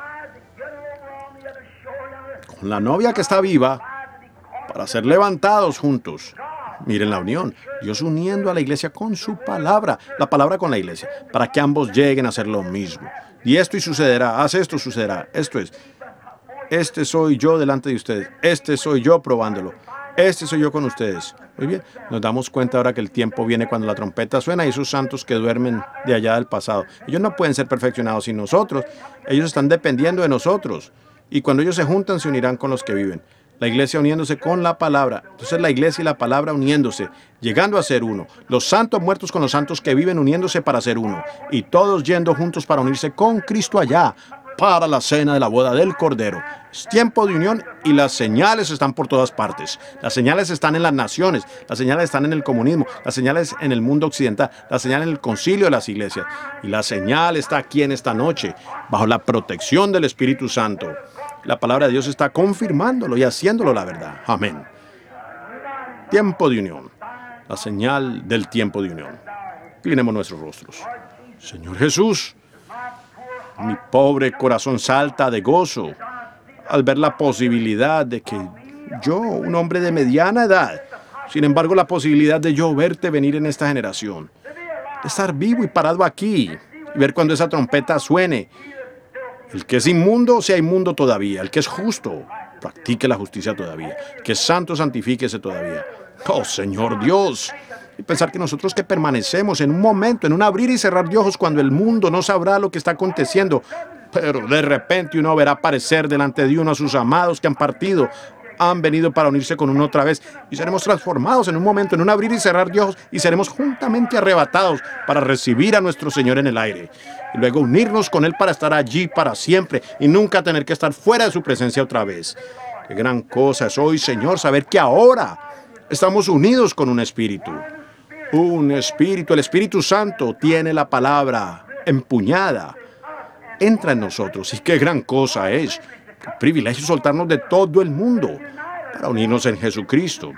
con la novia que está viva, para ser levantados juntos. Miren la unión, Dios uniendo a la iglesia con su palabra, la palabra con la iglesia, para que ambos lleguen a hacer lo mismo. Y esto y sucederá, haz esto, sucederá. Esto es, este soy yo delante de ustedes, este soy yo probándolo. Este soy yo con ustedes. Muy bien, nos damos cuenta ahora que el tiempo viene cuando la trompeta suena y esos santos que duermen de allá del pasado. Ellos no pueden ser perfeccionados sin nosotros. Ellos están dependiendo de nosotros. Y cuando ellos se juntan, se unirán con los que viven. La iglesia uniéndose con la palabra. Entonces la iglesia y la palabra uniéndose, llegando a ser uno. Los santos muertos con los santos que viven uniéndose para ser uno. Y todos yendo juntos para unirse con Cristo allá, para la cena de la boda del Cordero. Es tiempo de unión y las señales están por todas partes. Las señales están en las naciones, las señales están en el comunismo, las señales en el mundo occidental, las señales en el concilio de las iglesias. Y la señal está aquí en esta noche, bajo la protección del Espíritu Santo. La palabra de Dios está confirmándolo y haciéndolo la verdad. Amén. Tiempo de unión. La señal del tiempo de unión. Inclinemos nuestros rostros. Señor Jesús, mi pobre corazón salta de gozo al ver la posibilidad de que yo, un hombre de mediana edad, sin embargo la posibilidad de yo verte venir en esta generación, de estar vivo y parado aquí y ver cuando esa trompeta suene. El que es inmundo sea inmundo todavía, el que es justo practique la justicia todavía, el que es santo santifíquese todavía. Oh Señor Dios, y pensar que nosotros que permanecemos en un momento, en un abrir y cerrar de ojos cuando el mundo no sabrá lo que está aconteciendo, pero de repente uno verá aparecer delante de uno a sus amados que han partido, han venido para unirse con uno otra vez y seremos transformados en un momento, en un abrir y cerrar de ojos y seremos juntamente arrebatados para recibir a nuestro Señor en el aire y luego unirnos con Él para estar allí para siempre y nunca tener que estar fuera de su presencia otra vez. Qué gran cosa es hoy, Señor, saber que ahora estamos unidos con un espíritu. Un espíritu, el Espíritu Santo tiene la palabra empuñada. Entra en nosotros y qué gran cosa es. Qué privilegio soltarnos de todo el mundo para unirnos en Jesucristo.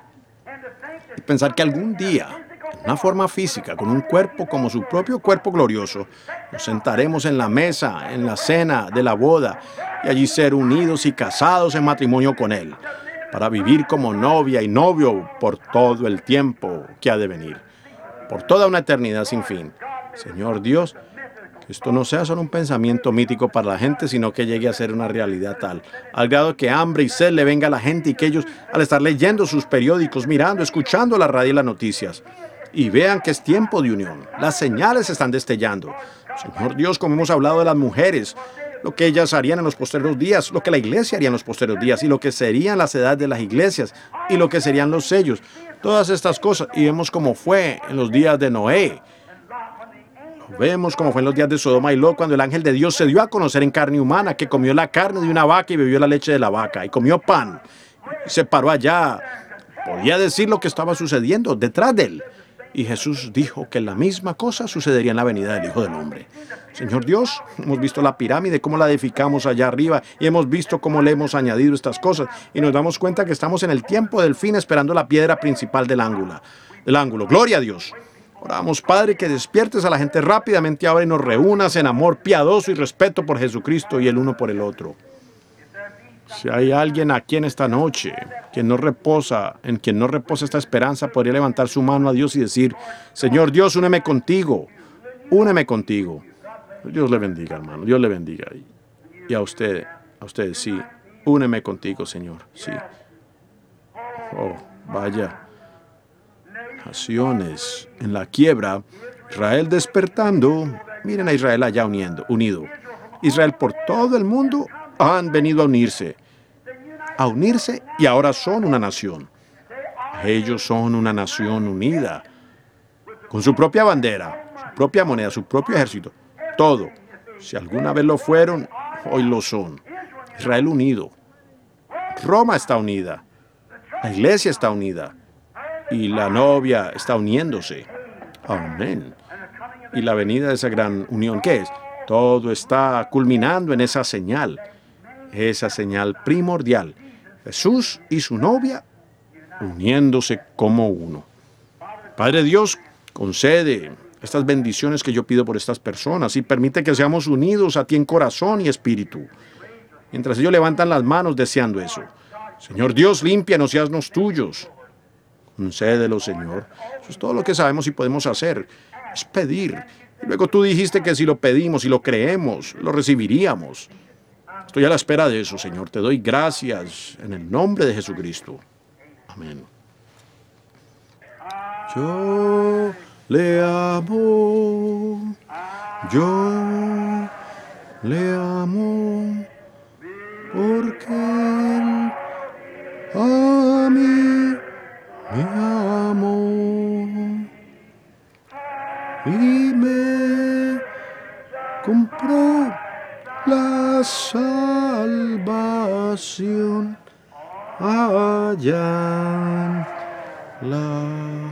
Y pensar que algún día, en una forma física, con un cuerpo como su propio cuerpo glorioso, nos sentaremos en la mesa, en la cena de la boda, y allí ser unidos y casados en matrimonio con Él, para vivir como novia y novio por todo el tiempo que ha de venir, por toda una eternidad sin fin. Señor Dios, que esto no sea solo un pensamiento mítico para la gente, sino que llegue a ser una realidad tal, al grado que hambre y sed le venga a la gente y que ellos, al estar leyendo sus periódicos, mirando, escuchando la radio y las noticias, y vean que es tiempo de unión. Las señales están destellando. Señor Dios, como hemos hablado de las mujeres, lo que ellas harían en los posteriores días, lo que la iglesia haría en los posteriores días, y lo que serían las edades de las iglesias, y lo que serían los sellos, todas estas cosas, y vemos cómo fue en los días de Noé. Vemos cómo fue en los días de Sodoma y Lot, cuando el ángel de Dios se dio a conocer en carne humana, que comió la carne de una vaca y bebió la leche de la vaca, y comió pan, y se paró allá, podía decir lo que estaba sucediendo detrás de él. Y Jesús dijo que la misma cosa sucedería en la venida del Hijo del Hombre. Señor Dios, hemos visto la pirámide, cómo la edificamos allá arriba, y hemos visto cómo le hemos añadido estas cosas, y nos damos cuenta que estamos en el tiempo del fin esperando la piedra principal del ángulo. Gloria a Dios. Oramos, Padre, que despiertes a la gente rápidamente ahora y nos reúnas en amor piadoso y respeto por Jesucristo y el uno por el otro. Si hay alguien aquí en esta noche en quien no reposa esta esperanza, podría levantar su mano a Dios y decir: Señor Dios, úneme contigo. Dios le bendiga, hermano, Dios le bendiga. Y a ustedes, sí, úneme contigo, Señor, sí. Oh, vaya. Naciones en la quiebra, Israel despertando. Miren a Israel allá unido. Israel por todo el mundo han venido a unirse y ahora son una nación. Ellos son una nación unida, con su propia bandera, su propia moneda, su propio ejército, todo. Si alguna vez lo fueron, hoy lo son. Israel unido. Roma está unida. La iglesia está unida. Y la novia está uniéndose. Amén. Y la venida de esa gran unión, ¿qué es? Todo está culminando en esa señal primordial. Jesús y su novia uniéndose como uno. Padre Dios, concede estas bendiciones que yo pido por estas personas y permite que seamos unidos a ti en corazón y espíritu. Mientras ellos levantan las manos deseando eso. Señor Dios, límpianos y haznos tuyos. Concédelo, Señor. Eso es todo lo que sabemos y podemos hacer. Es pedir. Y luego tú dijiste que si lo pedimos y lo creemos, lo recibiríamos. Estoy a la espera de eso, Señor. Te doy gracias en el nombre de Jesucristo. Amén. Yo le amo, yo le amo, porque él a mí me amó y me compró la salvación allá en la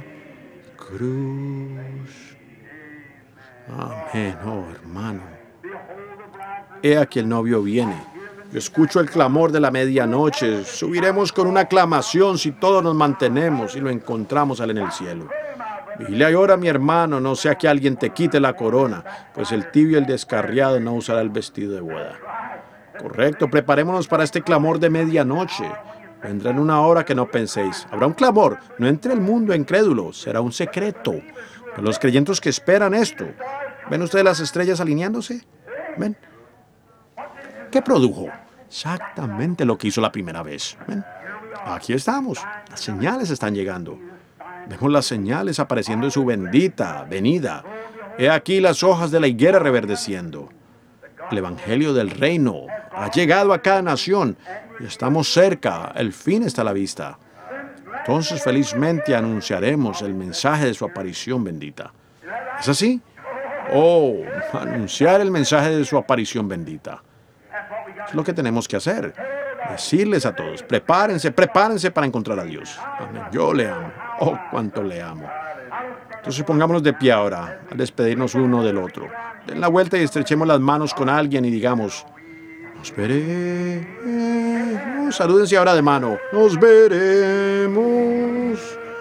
cruz. Amén, oh hermano. He aquí el novio viene. Yo escucho el clamor de la medianoche. Subiremos con una aclamación si todos nos mantenemos y lo encontramos a él en el cielo. Vigila y ora, mi hermano, no sea que alguien te quite la corona, pues el tibio y el descarriado no usará el vestido de boda. Correcto, preparémonos para este clamor de medianoche. Vendrá en una hora que no penséis. Habrá un clamor, no entre el mundo incrédulo, será un secreto. Pero los creyentes que esperan esto, ¿ven ustedes las estrellas alineándose? ¿Ven? ¿Qué produjo? Exactamente lo que hizo la primera vez. ¿Ven? Aquí estamos, las señales están llegando. Vemos las señales apareciendo en su bendita venida. He aquí las hojas de la higuera reverdeciendo. El evangelio del reino ha llegado a cada nación y estamos cerca, el fin está a la vista. Entonces felizmente anunciaremos el mensaje de su aparición bendita. ¿Es así? Oh, anunciar el mensaje de su aparición bendita. Es lo que tenemos que hacer. Decirles a todos, prepárense, prepárense para encontrar a Dios. Amén. Yo le amo. Oh, cuánto le amo. Entonces pongámonos de pie ahora, a despedirnos uno del otro. Den la vuelta y estrechemos las manos con alguien y digamos, nos veremos. Salúdense ahora de mano. Nos veremos.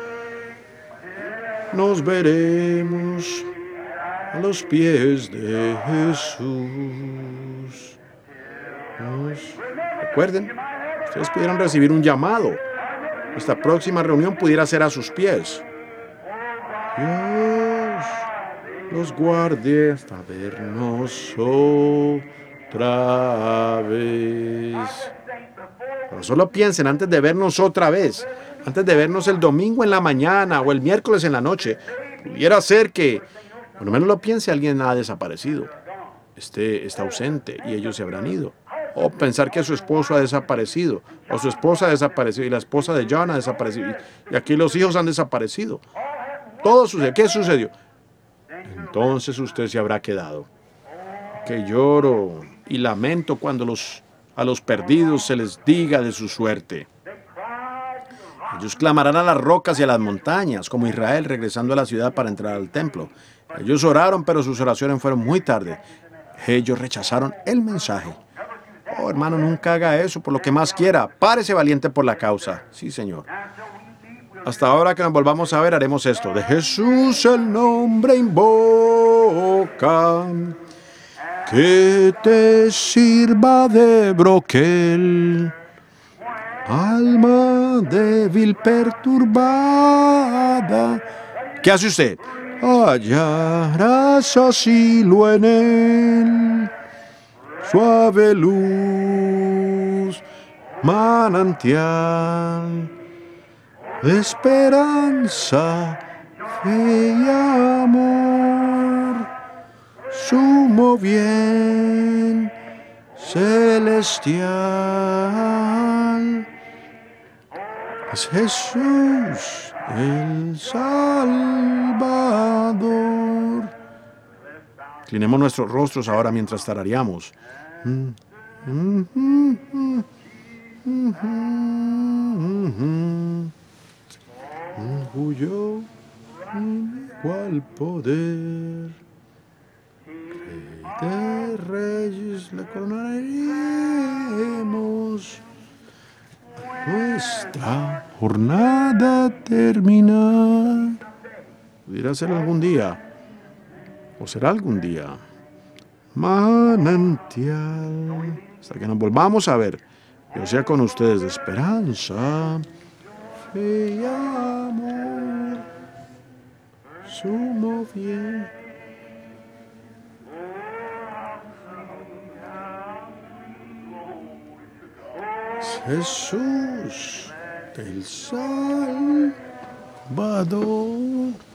Nos veremos a los pies de Jesús. Recuerden, ustedes pudieran recibir un llamado. Esta próxima reunión pudiera ser a sus pies. Dios los guarde hasta vernos otra vez. Pero solo piensen antes de vernos otra vez, antes de vernos el domingo en la mañana o el miércoles en la noche, pudiera ser que, por lo menos lo piense, alguien ha desaparecido, está ausente y ellos se habrán ido. O pensar que su esposo ha desaparecido, o su esposa ha desaparecido, y la esposa de John ha desaparecido, y aquí los hijos han desaparecido. Todo sucede. ¿Qué sucedió? Entonces usted se habrá quedado. Que lloro y lamento cuando a los perdidos se les diga de su suerte. Ellos clamarán a las rocas y a las montañas, como Israel regresando a la ciudad para entrar al templo. Ellos oraron, pero sus oraciones fueron muy tarde. Ellos rechazaron el mensaje. Oh, hermano, nunca haga eso por lo que más quiera. Párese valiente por la causa. Sí, Señor. Hasta ahora que nos volvamos a ver, haremos esto. De Jesús el nombre invoca, que te sirva de broquel, alma débil perturbada. ¿Qué hace usted? Hallarás asilo en él, suave luz, manantial de esperanza, fe y amor, sumo bien celestial. Es Jesús el Salvador. Inclinemos nuestros rostros ahora mientras tarareamos. Cuyo igual poder, Rey de Reyes, le coronaremos. Nuestra jornada terminar. Pudiera ser algún día, o será algún día. Manantial, hasta que nos volvamos a ver. Yo sea con ustedes de esperanza, fe y amor, sumo bien. Jesús El Salvador.